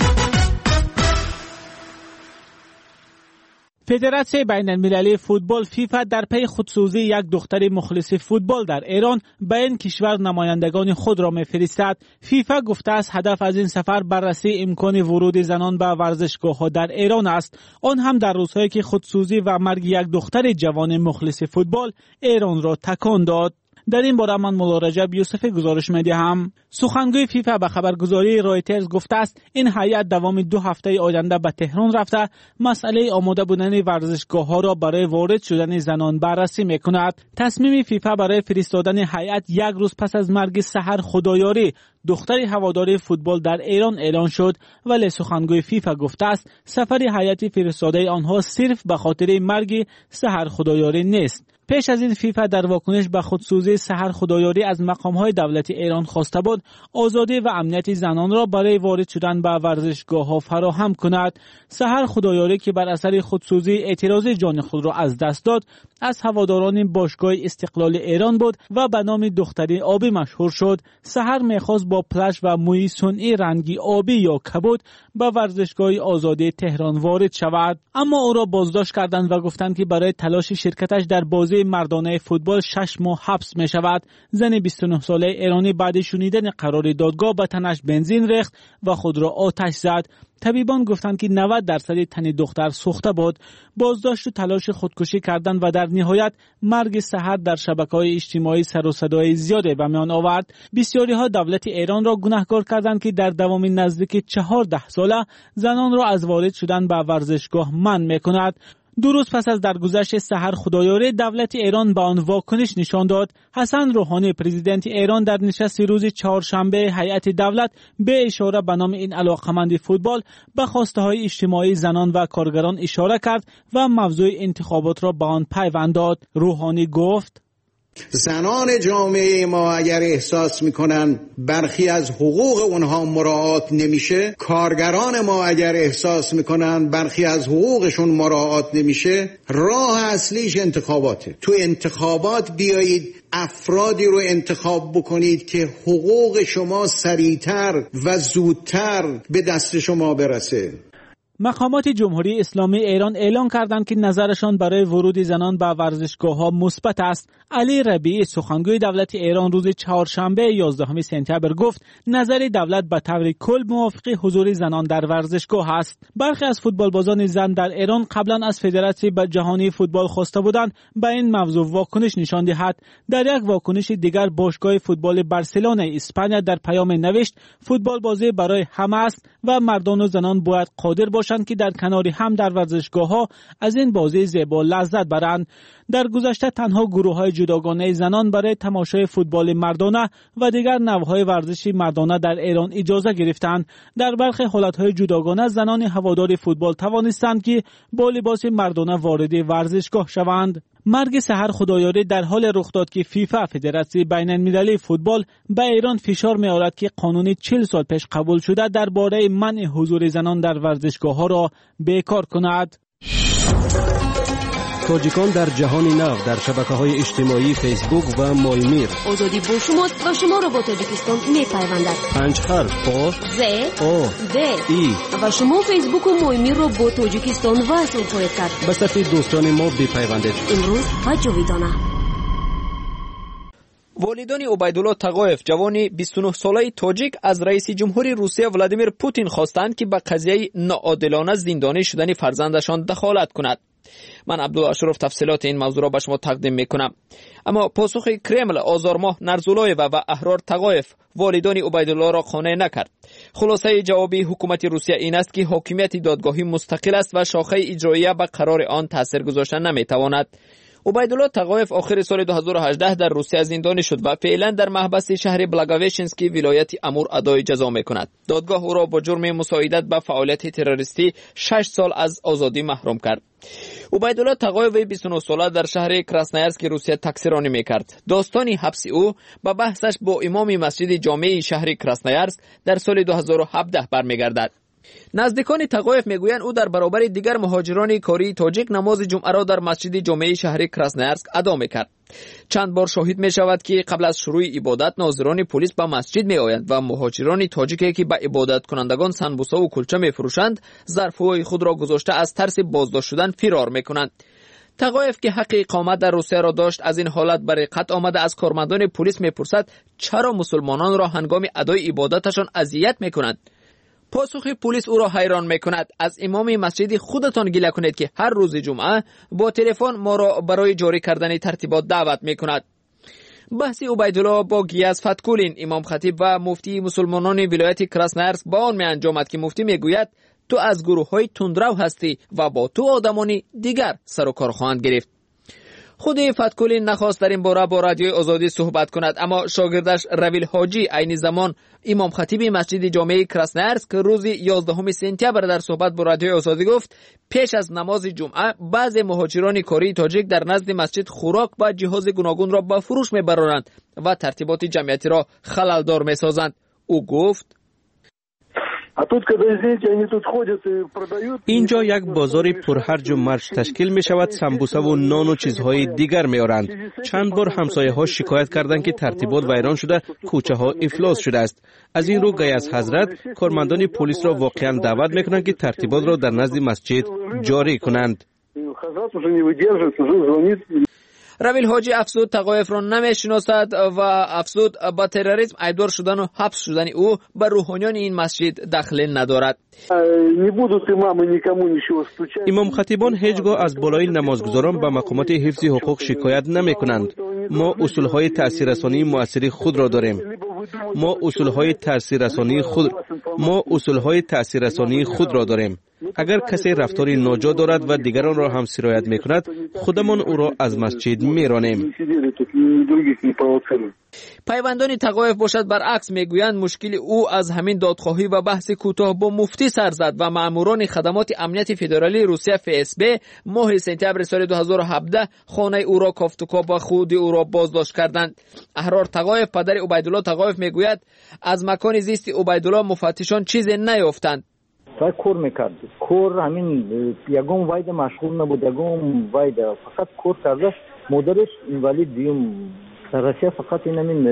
فدراسیون بین المللی فوتبال فیفا در پی خودسوزی یک دختر مخلص فوتبال در ایران به این کشور نمایندگان خود را می‌فرستد. فیفا گفته است هدف از این سفر بررسی امکان ورود زنان به ورزشگاه‌ها در ایران است، آن هم در روزهایی که خودسوزی و مرگ یک دختر جوان مخلص فوتبال ایران را تکان داد. در این باره من مولا رجب یوسف گزارش می‌دهم. سخنگوی فیفا به خبرگزاری رایترز گفته است این هیئت دوام دو هفته آینده به تهران رفته مسئله آماده بودن ورزشگاه‌ها را برای وارد شدن زنان بررسی می‌کند. تصمیم فیفا برای فرستادن هیئت یک روز پس از مرگ سحر خدایاری دختر هوادار فوتبال در ایران اعلان شد، ولی سخنگوی فیفا گفته است سفر هیئت فرستاده آنها صرف به خاطر مرگ سحر خدایاری نیست. پیش از این فیفا در واکنش به خودسوزی سحر خدایاری از مقام‌های دولتی ایران خواسته بود آزادی و امنیت زنان را برای وارد شدن به ورزشگاه‌ها فراهم کند. سحر خدایاری که بر اثر خودسوزی اعتراض جان خود را از دست داد، از هواداران باشگاه استقلال ایران بود و به نام دختری آبی مشهور شد. سحر می‌خواست با پلش و موی صنعی رنگی آبی یا کبود به ورزشگاه آزادی تهران وارد شود، اما او را بازداشت کردند و گفتند که برای تلاش شرکتش در بازی مردانه فوتبال شش ماه حبس می شود. زن بیست و نه ساله ایرانی بعد شنیدن قرار دادگاه به تنش بنزین ریخت و خود را آتش زد. طبیبان گفتند که نود درصد تن دختر سوخته بود. بازداشت و تلاش خودکشی کردند و در نهایت مرگ سحر در شبکه‌های اجتماعی سر و صدای زیادی به میان آورد. بسیاری ها دولت ایران را گناهکار کردند که در دوام نزدیک چهارده ساله زنان را از وارد شدن به ورزشگاه منع می‌کند. درست پس از درگذشت سحر خدایاری دولت ایران به آن واکنش نشان داد. حسن روحانی پرزیدنت ایران در نشست روز چهارشنبه هیئت دولت به اشاره به نام این علاقمند فوتبال به خواسته های اجتماعی زنان و کارگران اشاره کرد و موضوع انتخابات را به آن پیوند داد. روحانی گفت: زنان جامعه ما اگر احساس میکنن برخی از حقوق اونها مراعات نمیشه، کارگران ما اگر احساس میکنن برخی از حقوقشون مراعات نمیشه، راه اصلیش انتخاباته. تو انتخابات بیایید افرادی رو انتخاب بکنید که حقوق شما سریعتر و زودتر به دست شما برسه. مقامات جمهوری اسلامی ایران اعلام کردند که نظرشان برای ورود زنان به ورزشگاه‌ها مثبت است. علی ربیعی سخنگوی دولت ایران روز چهارشنبه یازدهم سپتامبر گفت نظر دولت به طور کل موافق حضور زنان در ورزشگاه است. برخی از فوتبالبازان زن در ایران قبلا از فدراسیون جهانی فوتبال خواسته بودند به این موضوع واکنش نشان دهد. در یک واکنش دیگر باشگاه فوتبال بارسلون اسپانیا در پیام نوشت فوتبال بازی برای همه است و مردان و زنان باید قادر باشند که در کنار هم در ورزشگاه‌ها از این بازی زیبا لذت برند. در گذشته تنها گروه‌های جداگانه زنان برای تماشای فوتبال مردانه و دیگر نوع‌های ورزشی مردانه در ایران اجازه گرفتند. در برخی حالت‌های جداگانه زنان هوادار فوتبال توانستند که با لباس مردانه وارد ورزشگاه شوند. مرگ سحر خدایاری در حال رخ داد که فیفا فدراسیون بین‌المللی فوتبال به ایران فشار می‌آورد که قانون چهل سال پیش قبول شده درباره منع حضور زنان در ورزشگاه‌ها را بیکار کند. تاجیکان در جهان نو در شبکه‌های اجتماعی فیسبوک و مایمیر. آزادی با شماست و شما را با تاجیکستان می‌پیوندد. پنج حرف آ ز آ د ای و شما فیسبوک و مایمیر را با تاجیکستان وصل خواهید کرد. به صف دوستان ما بپیوندید. امروز و جاویدانه. والدان عبیدالله تقایف جوان بیست و نه ساله تاجیک از رئیس جمهوری روسیه ولادیمیر پوتین خواستند که به قضیه ناعادلانه زندانی شدن فرزندشان دخالت کند. من عبدالاشرف تفصیلات این موضوع را به شما تقدیم میکنم. اما پاسخ کرمل آذرماه نرزولایو و احرار تقایف والدان عبیدالله را قانع نکرد. خلاصه جوابی حکومت روسیه این است که حاکمیت دادگاهی مستقل است و شاخه اجراییه به قرار آن تاثیر گذاشتن نمیتواند. عبیدالله تقایف آخر سال دو هزار و هجده در روسیه زندانی شد و فعلا در محبس شهر بلاگاویشنسکی ولایت امور ادای جزا میکند. دادگاه او را با جرم مساعدت به فعالیت تروریستی شش سال از آزادی محروم کرد. عبیدالله تقایف بیست و نه ساله در شهر کراسنایرسک روسیه تکثیرانی میکرد. داستان حبس او به بحثش با امام مسجد جامع شهر کراسنایرسک در سال دو هزار و هفده برمیگردد. نزدیکان تقایف میگویند او در برابر دیگر مهاجران کاری تاجیک نماز جمعه را در مسجد جامع شهر کراسنایرسک ادا میکرد. چند بار شاهد می شود که قبل از شروع عبادت ناظران پلیس به مسجد می آیند و مهاجران تاجیکی که به عبادت کنندگان سنبوسه و کلچه می فروشند ظرفهای خود را گذاشته از ترس بازداشت شدن فرار می کنند. تقایف که حق اقامت در روسیه را داشت از این حالت برای قطع آمده از کارمندان پلیس می پرسد چرا مسلمانان را هنگام ادای عبادتشان اذیت می کنند. پاسخ پلیس او را حیران میکند. از امام مسجد خودتان گله کنید که هر روز جمعه با تلفن ما را برای جاری کردن ترتیبات دعوت میکند. بحث عبیدالله با گیاز فتکولین امام خطیب و مفتی مسلمانان ولایت کراسنایرسک با آن می انجامد که مفتی میگوید تو از گروه های تندرو هستی و با تو آدمانی دیگر سر و کار خواهند گرفت. خود فتکولین نخواست در این باره با رادیوی آزادی صحبت کند، اما شاگردش رویل حاجی عین زمان امام خطیب مسجد جامع کراسنایرسک روز یازدهم سپتامبر در صحبت با رادیوی آزادی گفت پیش از نماز جمعه بعضی مهاجران کاری تاجیک در نزد مسجد خوراک و جهاز گوناگون را به فروش میبرانند و ترتیبات جمعیتی را خللدار میسازند. او گفت اینجا یک بازار پرهرج و مرج تشکیل می شود. سمبوسه و نان و چیزهای دیگر می آرند. چند بار همسایه ها شکایت کردند که ترتیبات ویران شده، کوچه ها افلاس شده است. از این رو گیاز حضرت کارمندان پلیس را واقعا دعوت می کنند که ترتیبات را در نزد مسجد جاری کنند. رویل حاجی افزود تقایف را نمیشناسد و افزود با تروریسم ایدار شدن و حبس شدن او به روحانیان این مسجد دخل ندارد. امام خطیبان هیچگاه از بالای نمازگزاران به مقامات حفظ حقوق شکایت نمی کنند. ما اصولهای تاثیررسانی مؤثری خود را داریم. ما اصولهای تاثیررسانی خود ما اصولهای تاثیررسانی خود را داریم. اگر کسی رفتاری ناجا دارد و دیگران را هم سرایت میکند، خودمان او را از مسجد میرانیم. پیوندان تقاوف باشد برعکس میگویند مشکل او از همین دادخواهی و بحث کوتاه با مفتی سر زد و ماموران خدمات امنیت فدرالی روسیه اف اس بی ماه سپتامبر سال دو هزار و هفده خانه او را کافتوکا و خود او را بازداشت کردند. احرار تقاوف پدر عبیدالله تقاوف میگوید از مکان زیست عبیدالله مفتشان چیزی نیافتند. و کور میکرد. کور همین یگم واید مشغول نبود، یگم واید فقط کور کرده. مادرش اینوالید دیوم راسیه فقط این همین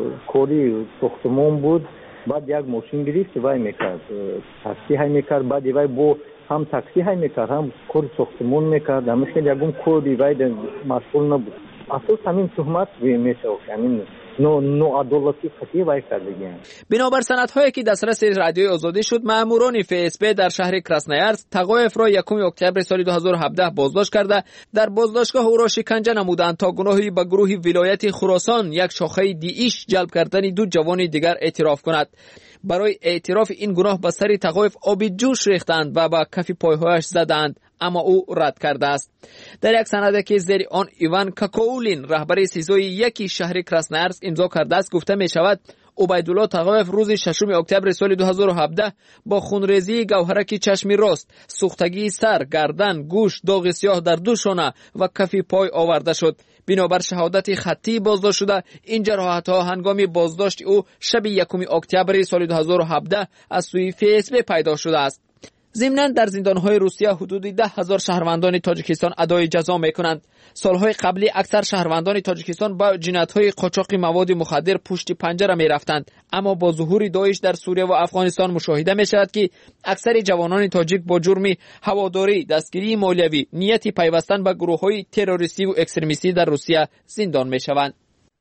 کوری ساختمان بود. بعد یک ماشین گرفت وای میکرد، تاکسی های میکرد. بعد وای بو هم تاکسی های میکرد هم کور ساختمان میکرد. همش که یگم کوری واید مشغول نبود. اساس همین تهمت میشه همین نو نو عدالتی خطی وای کردگی. بنابر سندهایی که دسترس رادیوی آزادی شد، ماموران اف اس بی در شهر کراسنویارسک تقاوف را یکم اکتبر سال دو هزار و هفده بازداشت کرده در بازداشتگاه او را شکنجه نمودند تا گناهی به گروه ولایت خراسان یک شاخه دیئیش جلب کردن دو جوان دیگر اعتراف کند. برای اعتراف این گناه به سر تقاوف آب جوش ریختند و به کف پایهایش زدند، اما او رد کرده است. در یک سند که زیر آن ایوان کاکاولین رهبر سیزوی یکی شهر کراسنویارسک امضا کرده است گفته می شود عبیدالله تقاوف روز ششم اکتبر سال دو هزار و هفده با خونریزی گوهرک چشم راست، سوختگی سر، گردن، گوش، داغ سیاه در دو شانه و کف پای آورده شد. بنابر شهادت خطی بازداشت شده، این جراحت ها هنگام بازداشت او شب یکم اکتبر سال دو هزار و هفده از سوی اف اس بی پیدا شده است. ضمناً در زندان‌های روسیه حدود ده هزار شهروندان تاجیکستان ادای جزا می‌کنند. سالهای قبلی اکثر شهروندان تاجیکستان با جنایت‌های قاچاق مواد مخدر پشت پنجره می‌رفتند، اما با ظهور داعش در سوریه و افغانستان مشاهده می‌شود که اکثر جوانان تاجیک با جرم هواداری، دستگیری مالیوی، نیت پیوستن به گروه‌های تروریستی و اکستریمیستی در روسیه زندان می‌شوند.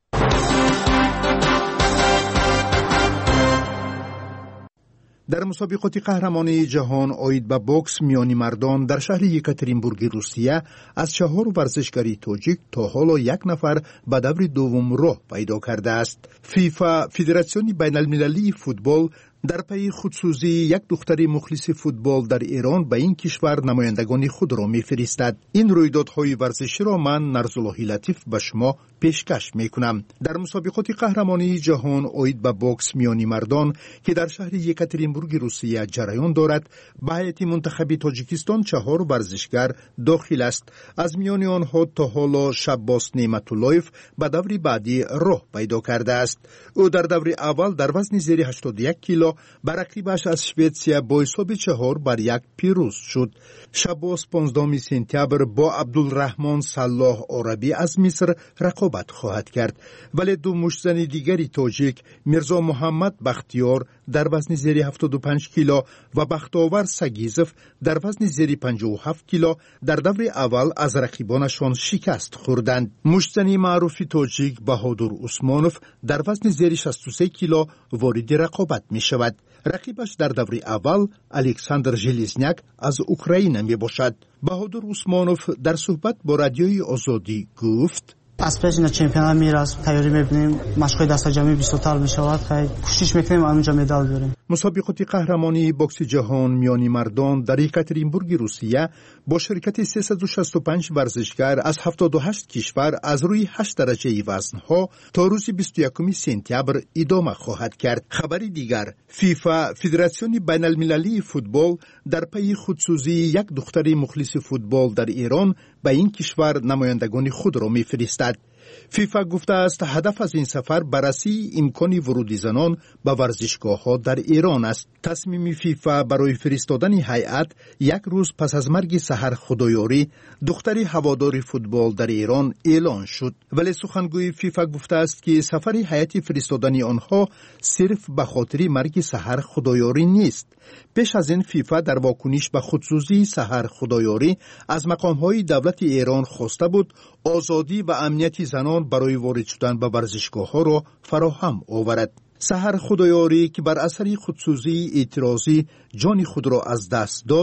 در مسابقات قهرمانی جهان آید به بوکس میانی مردان در شهر یکاترینبورگ روسیه از چهار ورزشکاری تاجیک تا حالا یک نفر به دور دوم راه پیدا کرده است. فیفا فدراسیون بین المللی فوتبال در پی خودسوزی یک دختر مخلص فوتبال در ایران به این کشور نمایندگان خود را می‌فرستد. این رویدادهای ورزشی را من نرزاللهی لطیف به شما پیشکش میکنم. در مسابقات قهرمانی جهان آید به بوکس میانی مردان که در شهر یکاترینبورگ روسیه جریان دارد، به هیئت منتخب تاجیکستان چهار ورزشگر داخل است. از میان آنها تا حالا شباس نعمت‌اللهیف به دور بعدی راه پیدا کرده است. او در دور اول در وزن زیر هشتاد و یک کیلو بر رقیبش از شویتسیا با حساب چهار بر یک پیروز شد. شباس پانزدهم سپتامبر با عبدالرحمن صلاح عربی از مصر رقابت خواهد کرد، ولی دو مشتزن دیگری تاجیک میرزا محمد بختیار در وزن زیر هفتاد و پنج کیلو و بختاور سگیزف در وزن زیر پنجاه و هفت کیلو در دور اول از رقیبانشان شکست خوردند. مشتزن معروف تاجیک بهادر عثمانوف در وزن زیر شصت و سه کیلو وارد رقابت می شود. رقیبش در دور اول الکساندر ژلزنیاک از اوکراین می باشد. بهادر عثمانوف در صحبت با رادیوی آزادی گفت: از پیش نه چمپیونات میراث تیاری می‌بینیم، مشق‌های دست جمعی بیست تا می‌شود، خیلی کوشش می‌کنیم اونجا مدال بیاریم. مسابقات قهرمانی بوکس جهان میانی مردان در یکاترینبورگ روسیه با شرکت سیصد و شصت و پنج ورزشگر از هفتاد و هشت کشور از روی هشت درجه وزن‌ها تا روز بیست و یکم سپتامبر ادامه خواهد کرد. خبری دیگر، فیفا فدراسیون بین المللی فوتبال در پی خودسوزی یک دختر مخلص فوتبال در ایران به این کشور نمایندگان خود را می‌فرستد. فیفا گفته است هدف از این سفر بررسی امکان ورود زنان به ورزشگاه‌ها در ایران است. تصمیم فیفا برای فرستادن هیئت یک روز پس از مرگ سحر خدایاری، دختری هوادار فوتبال در ایران اعلان شد، ولی سخنگوی فیفا گفته است که سفر هیئت فرستادن آنها صرف به خاطر مرگ سحر خدایاری نیست. پیش از این فیفا در واکنش به خودسوزی سحر خدایاری از مقام‌های دولت ایران خواسته بود آزادی و امنیت زنان برای وارد شدن به ورزشگاه‌ها را فراهم آورد. سحر خدایاری که بر اثر خودسوزی اعتراضی جان خود را از دست داد،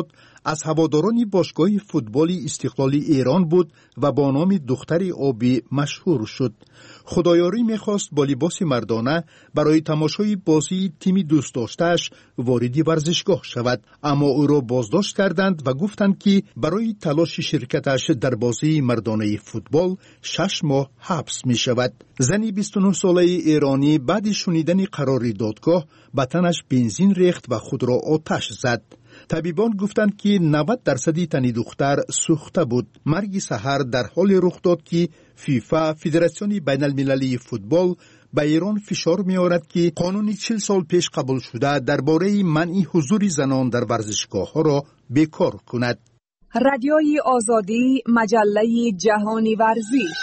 از هواداران باشگاه فوتبال استقلالی ایران بود و با نام دختر آبی مشهور شد. خدایاری میخواست با لباس مردانه برای تماشای بازی تیم دوست داشته‌اش وارد ورزشگاه شود، اما او را بازداشت کردند و گفتند که برای تلاش شرکتش در بازی مردانه فوتبال شش ماه حبس می شود. زنی بیست و نه ساله ایرانی بعد شنیدن قرار دادگاه به تنش بنزین ریخت و خود را آتش زد. طبیبان گفتند که نود درصد تن دختر سوخته بود. مرگ سحر در حال رخ داد که فیفا، فدراسیون بین المللی فوتبال، به ایران فشار می آورد که قانونی چهل سال پیش قبول شده درباره منع حضور زنان در ورزشگاه ها را بیکار کند. رادیوی آزادی، مجله جهانی ورزش.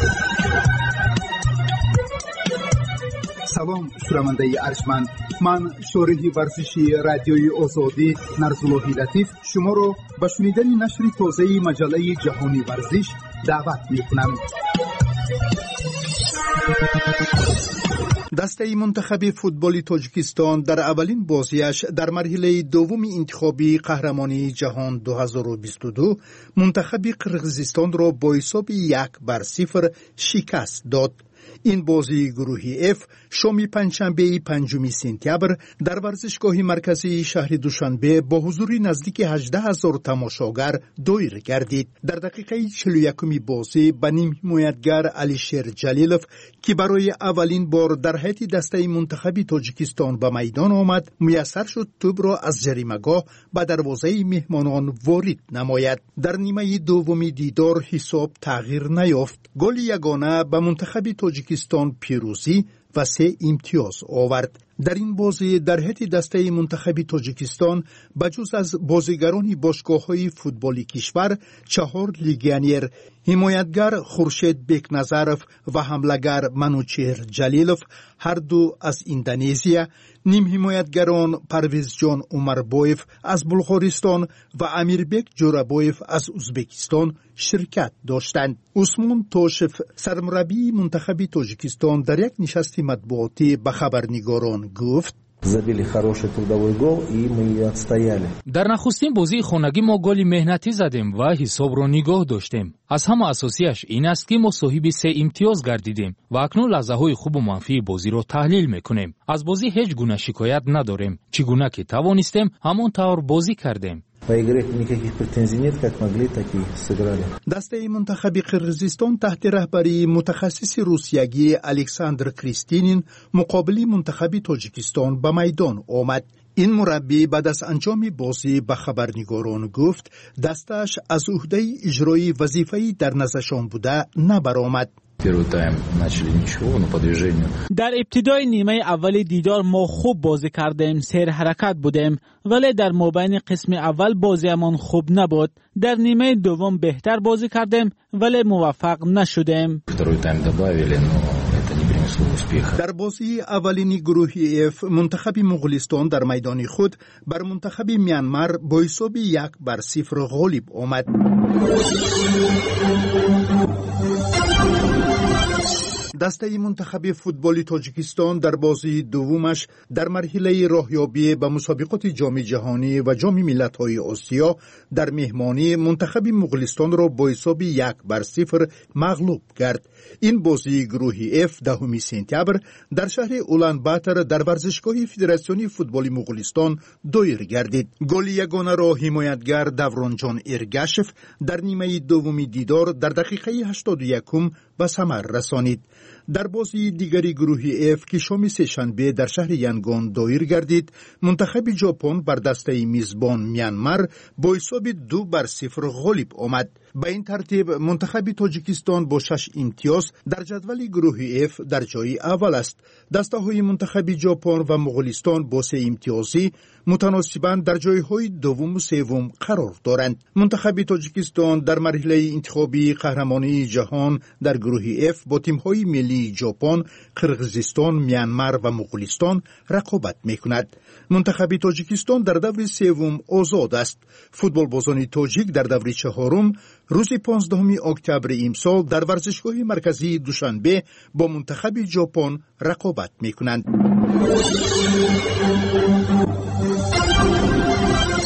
سلام شنونده ارجمند، من شارح ورزشی رادیوی آزادی نرزاللهی لطیف شما را به شنیدن نشر تازه مجله جهانی ورزش دعوت می‌کنم. دسته منتخب فوتبال تاجیکستان در اولین بازیش در مرحله دوم انتخابی قهرمانی جهان دو هزار و بیست و دو منتخب قرقیزستان را با حساب یک بر صفر شکست داد. این بازی گروهی اف شام پنجشنبه پنجم سپتامبر در ورزشگاه مرکزی شهر دوشنبه با حضور نزدیک هجده هزار تماشاگر دایر گردید. در دقیقه چهل و یکم بازی به نیم حمایتگر علیشیر جلیلوف که برای اولین بار در هیئت دسته منتخب تاجیکستان به میدان آمد، میسر شد توپ را از جریمه‌گاه به دروازه مهمانان وارد نماید. در نیمه دوم دیدار حساب تغییر نیافت. گل یگانه به منتخب تاجیکستان پیروزی و سه امتیاز آورد. در این بازی در هیئت دسته منتخب تاجیکستان بجز از بازیگران باشگاه‌های فوتبالی کشور، چهار لیگیونر، حمایتگر خورشید بیکنظرف و حمله‌گر منوچهر جلیلوف هر دو از اندونزیا، نیم حمایتگران پرویز جان عمربایف از بلغارستان و امیربک جورابایف از ازبکستان شرکت داشتند. عثمان توشف سرمربی منتخب تاجیکستان در یک نشست مطبوعاتی به خبرنگاران گفت: در نخستین بازی خانگی ما گل مهنتی زدیم و حساب را نگاه داشتیم. از همه اساسیش این است که ما صاحب سه امتیاز گردیدیم و اکنون لحظه های خوب و منفی بازی را تحلیل میکنیم. از بازی هیچ گونه شکایت نداریم. چگونه که توانستیم همون طور بازی کردیم. دسته منتخب قرقیزستان تحت رهبری متخصص روسیایی الکساندر کریستینین مقابل منتخب تاجیکستان به میدان آمد. این مربی بعد از انجام بازی به خبرنگاران گفت دستش از عهده اجرای وظیفه‌ای در نزدشان بوده نبرآمد. در ابتدای نیمه اول دیدار ما خوب بازی کردیم، سیر حرکت بودیم، ولی در مابین قسم اول بازیمان خوب نبود. در نیمه دوم بهتر بازی کردیم ولی موفق نشدیم. در بازی اولین گروهی اف منتخب مغولستان در میدان خود بر منتخب میانمار با حساب یک بر صفر غالب آمد. دسته منتخب فوتبال تاجیکستان در بازی دومش در مرحله راهیابی به مسابقات جام جهانی و جام ملت‌های آسیا در مهمانی منتخب مغولستان را با حساب یک بر صفر مغلوب کرد. این بازی گروهی اف دهم سپتامبر در شهر اولانباتر در ورزشگاه فدراسیون فوتبال مغولستان دایر گردید. گل یگانه را حمایتگر دورانجان ارگاشف در نیمه دوم دیدار در دقیقه هشتاد و یکم به ثمر رسانید. در بازی دیگری گروهی اف که شام سه‌شنبه در شهر ینگون دایر گردید، منتخب ژاپن بر دسته میزبان میانمار با حساب دو بر صفر غالب آمد. به این ترتیب منتخب تاجیکستان با شش امتیاز در جدول گروهی اف در جای اول است. دسته های منتخب ژاپن و مغولستان با سه امتیازی متناسباً در جایهای دوم و سوم قرار دارند. منتخب تاجیکستان در مرحله انتخابی قهرمانی جهان در گروه اف با تیم‌های ملی ژاپن، قرقیزستان، میانمار و مغولستان رقابت می‌کند. منتخب تاجیکستان در دور سوم آزاد است. فوتبال بازان تاجیک در دور چهارم روز پانزدهم اکتبر امسال در ورزشگاه مرکزی دوشنبه با منتخب ژاپن رقابت می‌کنند.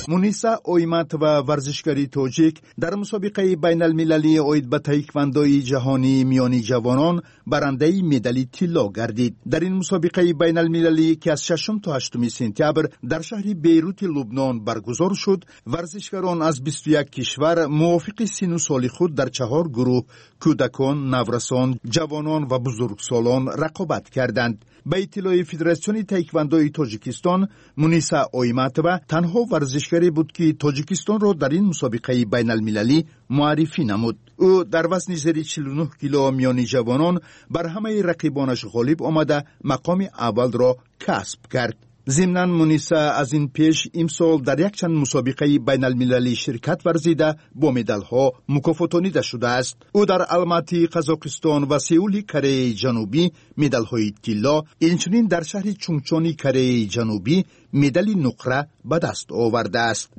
مونیسا اویمت و ورزشکاری توجیک در مسابقه بین المللی اوید به تایکواندوی جهانی میانی جوانان برنده مدال طلا گردید. در این مسابقه بین المللی که از ششم تا هشتم سپتامبر در شهر بیروت لبنان برگزار شد، ورزشکاران از بیست و یک کشور موافق سن و سال خود در چهار گروه کودکان، نورسان، جوانان و بزرگسالان رقابت کردند. به اطلاع فدراسیون تایکواندوی تاجیکستان، مونیسا اویماتووا تنها ورزشکاری بود که تاجیکستان را در این مسابقه بین المللی معرفی نمود. او در وزن زیر چهل و نه کیلو میانی جوانان بر همه رقیبانش غالب آمده مقام اول را کسب کرد. ضمناً مونیسا از این پیش امسال در یک چند مسابقه بین المللی شرکت ورزیده با مدال ها مکافاتانیده شده است. او در الماتی قزاقستان و سئول کره جنوبی مدال های طلا، اینچنین در شهر چونچونی کره جنوبی مدال نقره به دست آورده است.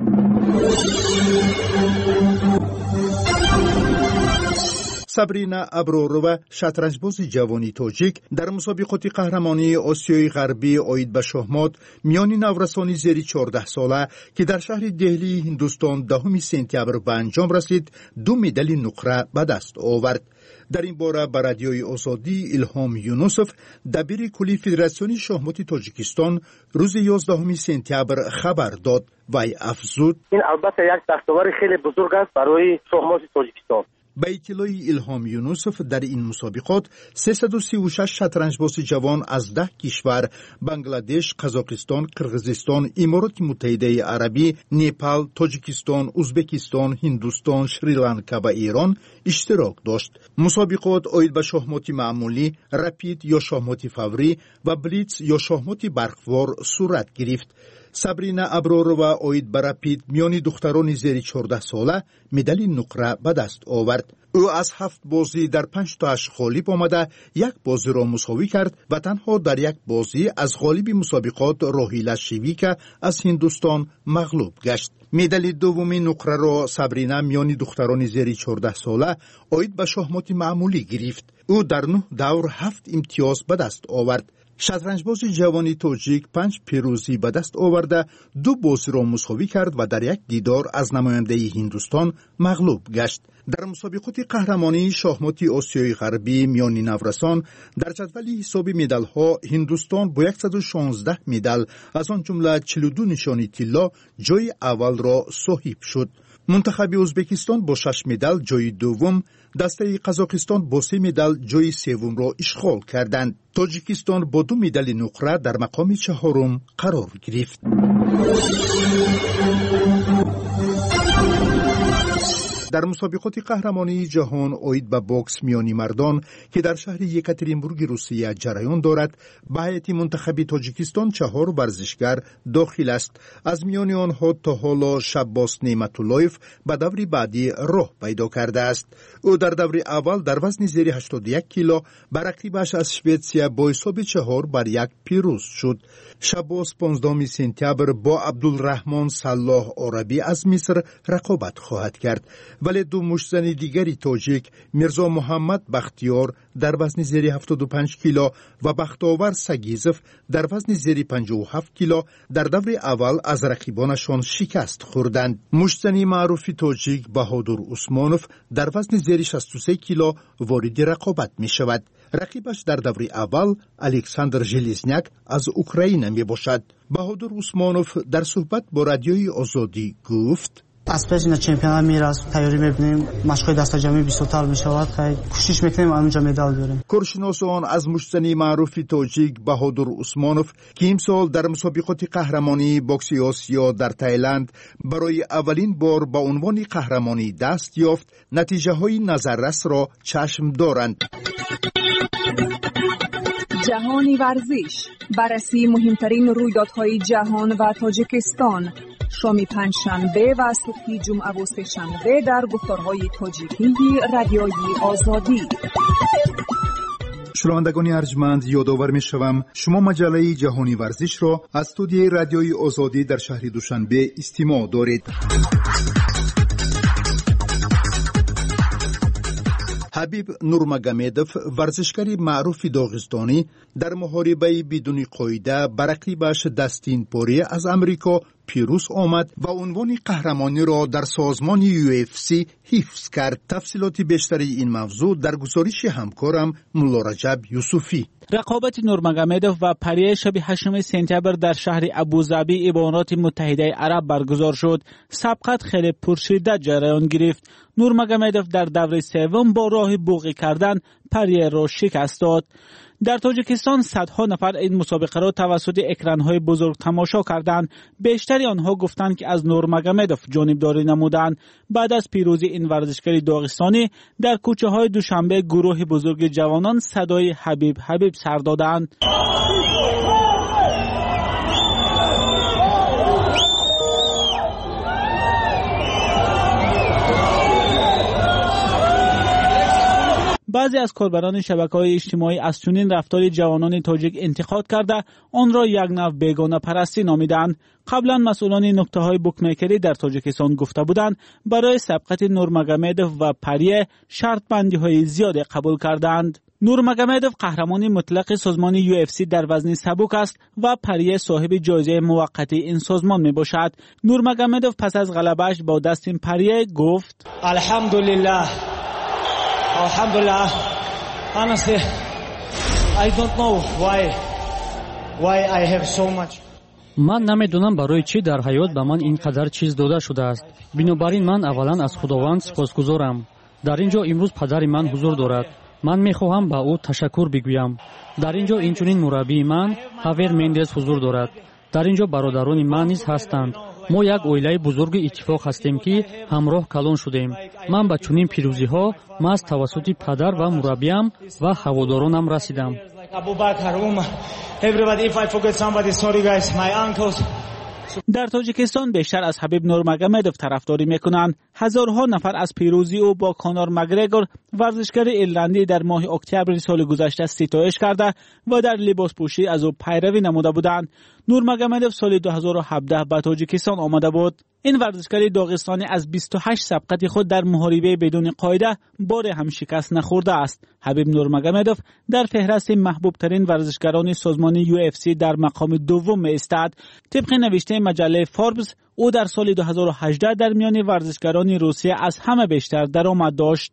سابرینا ابروروا شطرنجباز جوانی تاجیک در مسابقات قهرمانی آسیای غربی اوید به شهمات میان نورسانی زیر چهارده ساله که در شهر دهلی هندوستان دهم سپتامبر به انجام رسید دو مدال نقره به دست آورد. در این باره به رادیوی آزادی الهام یونوسف دبیر کلی فدراسیون شахمات تاجیکستان روز یازدهم سپتامبر خبر داد و افزود: این البته یک دستاورد خیلی بزرگ است برای شахمات تاجیکستان. به اطلاع الهام یونوسف در این مسابقات سیصد و سی و شش شطرنجباز جوان از ده کشور بنگلادش، قزاقستان، قرغیزستان، امارات متحده عربی، نپال، تاجیکستان، ازبکستان، هندوستان، شریلانکا و ایران اشتراک داشت. مسابقات اوید به شахمات معمولی، رپید یا شахمات فوری و بلیتز یا شахمات برقوار صورت گرفت. سابرینا ابروروا اوید به رپید میان دختران زیر چهارده ساله مدال نقره به دست آورد. او از هفت بازی در پنج تاش غالب آمده یک بازی را مساوی کرد و تنها در یک بازی از غالب مسابقات راهیلا شیویکا از هندوستان مغلوب گشت. مدال دوم نقره را سابرینا میان دختران زیر چهارده ساله اوید به شахمات معمولی گرفت. او در نه دور هفت امتیاز به دست آورد. شطرنجباز جوانی تاجیک پنج پیروزی به دست آورده دو بازی را مساوی کرد و در یک دیدار از نماینده هندوستان مغلوب گشت. در مسابقات قهرمانی شахمات آسیای غربی میان نورسان در جدول حساب مدال ها هندوستان با صد و شانزده مدال از آن جمله چهل و دو نشانی طلا جای اول را صاحب شد. منتخب ازبکستان با شش مدال جای دوم، دسته قزاقستان با سه مدال جای سوم را اشغال کردند. تاجیکستان با دو مدال نقره در مقام چهارم قرار گرفت. در مسابقات قهرمانی جهان اوید به بوکس میانی مردان که در شهر یکاترینبورگ روسیه جریان دارد، به هیئت منتخب تاجیکستان چهار ورزشگر داخل است. از میان آنها تا حالا شباس نعمتاللهیف به دور بعدی راه پیدا کرده است. او در دور اول در وزن زیر هشتاد و یک کیلو بر رقیبش از شویتسیا با حساب چهار بر یک پیروز شد. شباس پانزدهم سپتامبر با عبدالرحمن صلاح عربی از مصر رقابت خواهد کرد. ولی دو مشتزن دیگری تاجیک میرزا محمد بختیار در وزن زیر هفتاد و پنج کیلو و بختاور سگیزف در وزن زیر پنجاه و هفت کیلو در دور اول از رقیبانشان شکست خوردند. مشتزن معروف تاجیک بهادر عثمانوف در وزن زیر شصت و سه کیلو وارد رقابت می شود. رقیبش در دور اول الکساندر ژلزنیاک از اوکراین می باشد. بهادر عثمانوف در صحبت با رادیوی آزادی گفت: از پیش این چمپیونات میراث تیاری می‌بینیم، مشق‌های دست جمعی بیست تا می‌شود، خیلی کوشش می‌کنیم اونجا مدال بیاریم. کارشناسان از مشتزن معروف تاجیک بهادر عثمانوف که امسال در مسابقات قهرمانی بوکس آسیا در تایلند برای اولین بار با عنوان قهرمانی دست یافت، نتیجه‌های نظررس را چشم دارند. جهانی ورزش، بررسی مهمترین رویدادهای جهان و تاجیکستان، شامی پنجشنبه و صبح جمعه و سه‌شنبه در گفتارهای تاجیکی رادیوی آزادی. شنوندگان ارجمند، یادآور می‌شوم شما مجله جهانی ورزش را از استودیوی رادیوی آزادی در شهر دوشنبه استماع دارید. حبیب نورمگامدوف ورزشکار معروف داغستانی در محاربه بدون قاعده بر رقیبش دستین پوری از امریکا پیروز آمد و عنوان قهرمانی را در سازمان یو اف سی حفظ کرد. تفصیلات بیشتری این موضوع در گزارش همکارم مولا رجب یوسفی. رقابت نورمگامدوف و پریه شب هشتم سپتامبر در شهر ابوظبی امارات متحده عرب برگزار شد. سبقت خیلی پرشدت جریان گرفت. نورمگامدوف در دوره سوم با راه بوقی کردن پریه را شکست داد. در تاجیکستان صدها نفر این مسابقه را توسط اکرانهای بزرگ تماشا کردند. بیشتری آنها گفتند که از نورمگامدوف جانبداری نمودند. بعد از پیروزی این ورزشکار داغستانی در کوچه های دوشنبه گروه بزرگ جوانان صدای حبیب حبیب سر دادند. بعضی از کاربران شبکه‌های اجتماعی از چنین رفتار جوانان تاجیک انتقاد کرده آن را یک نوع بیگانه پرستی نامیدند. قبلا مسئولان نقطه‌های بوکمیکری در تاجیکستان گفته بودند برای سبقت نورمگامدوف و پریه شرط بندی‌های زیادی قبول کردند. نورمگامدوف قهرمان مطلق سازمان یو اف سی در وزن سبک است و پریه صاحب جایزه موقتی این سازمان می باشد. نورمگامدوف پس از غلبه‌اش با دست پریه گفت الحمدلله Alhamdulillah, honestly, I don't know why, why I have so much. من نمیدونم برای چی در حیات به من اینقدر چیز داده شده است. بنابراین من اولا از خداوند سپاسگزارم. در اینجا امروز پدر من حضور دارد. من میخواهم به او تشکر بگویم. در اینجا اینچنین مربی من هاویر مندز حضور دارد. در اینجا برادران من نیز هستند. ما یک اویلای بزرگ اتفاق هستیم که همراه کلان شدیم. من به چنین پیروزی ها از توسط پدر و مربیم و هوادارانم رسیدم. در تاجیکستان بیشتر از حبیب نورمگامدوف طرفداری میکنند. هزارها نفر از پیروزی او با کانور مگرگور ورزشکار ایرلندی در ماه اکتبر سال گذشته ستایش کرده و در لباس پوشی از او پیروی نموده بودند. نورمگامدوف سال دو هزار و هفده به تاجیکستان آمده بود. این ورزشکار داغستانی از بیست و هشت سبقت خود در محاربه بدون قاعده بار هم شکست نخورده است. حبیب نورمگامدوف در فهرست محبوب ترین ورزشکاران سازمان یو اف سی در مقام دوم ایستاد. طبق نوشته مجله فوربس او در سال دو هزار و هجده در میان ورزشکاران روسیه از همه بیشتر درآمد داشت.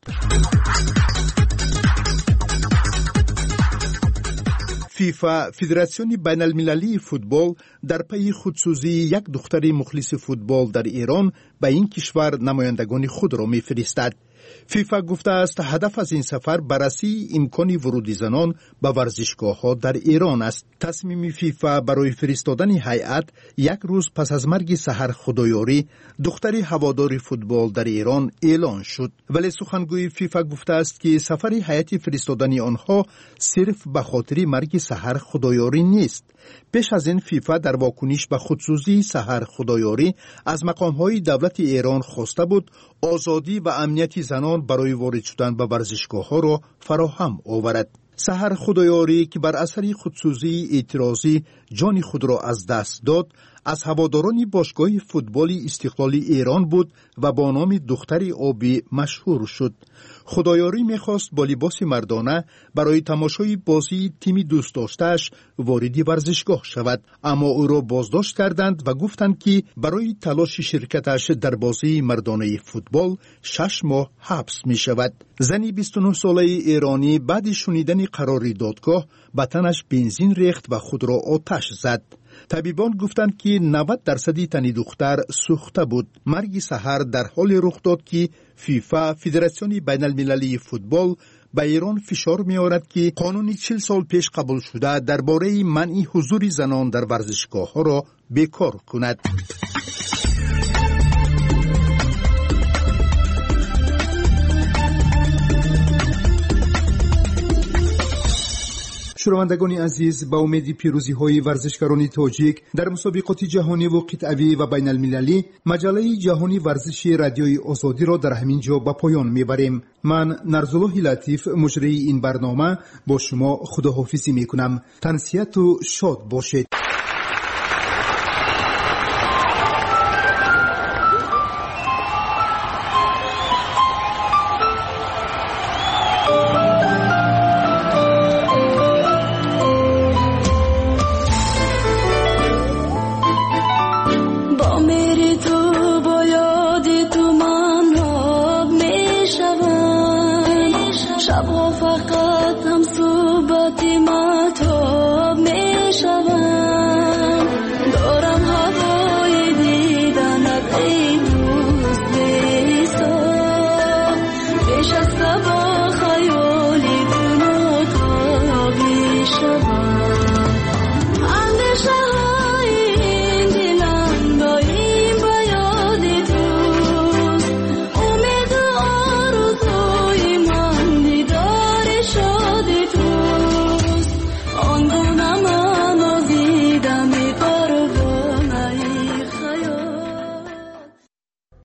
فیفا فدراسیون بین المللی فوتبال در پی خودسوزی یک دختر مخلص فوتبال در ایران به این کشور نمایندگان خود را می‌فرستد. فیفا گفته است هدف از این سفر بررسی امکان ورود زنان به ورزشگاه‌ها در ایران است. تصمیم فیفا برای فرستادن هیئت یک روز پس از مرگ سحر خدایاری دختر هوادار فوتبال در ایران اعلان شد. ولی سخنگوی فیفا گفته است که سفر هیئت فرستادن آنها صرف به خاطر مرگ سحر خدایاری نیست. پیش از این فیفا در واکنش به خودسوزی سحر خدایاری از مقام‌های دولت ایران خواسته بود آزادی و امنیت زنان برای وارد شدن به ورزشگاه‌ها را فراهم آورد. سحر خدایاری که بر اثر خودسوزی اعتراضی جان خود را از دست داد، از هواداران باشگاه فوتبال استقلال ایران بود و با نام دختر آبی مشهور شد. خدایاری میخواست با لباس مردانه برای تماشای بازی تیم دوست داشته‌اش وارد ورزشگاه شود، اما او را بازداشت کردند و گفتند که برای تلاش شرکتش در بازی مردانه فوتبال شش ماه حبس می شود. زنی بیست و نه ساله ایرانی بعد شنیدن قرار دادگاه به تنش بنزین ریخت و خود را آتش زد. طبیبان گفتند که نود درصد تن دختر سوخته بود. مرگ سحر در حال رخ داد که فیفا فدراسیون بین المللی فوتبال به ایران فشار می آورد که قانون چهل سال پیش قبول شده درباره منع حضور زنان در ورزشگاه ها را بیکار کند. شنوندگان عزیز، با امید پیروزی های ورزشکاران تاجیک در مسابقات جهانی و قطعی و بین المللی، مجله جهانی ورزشی رادیوی آزادی را در همین جا به پایان میبریم. من نرزالله لطیف مجری این برنامه با شما خداحافظی میکنم. تنسیت و شاد باشید.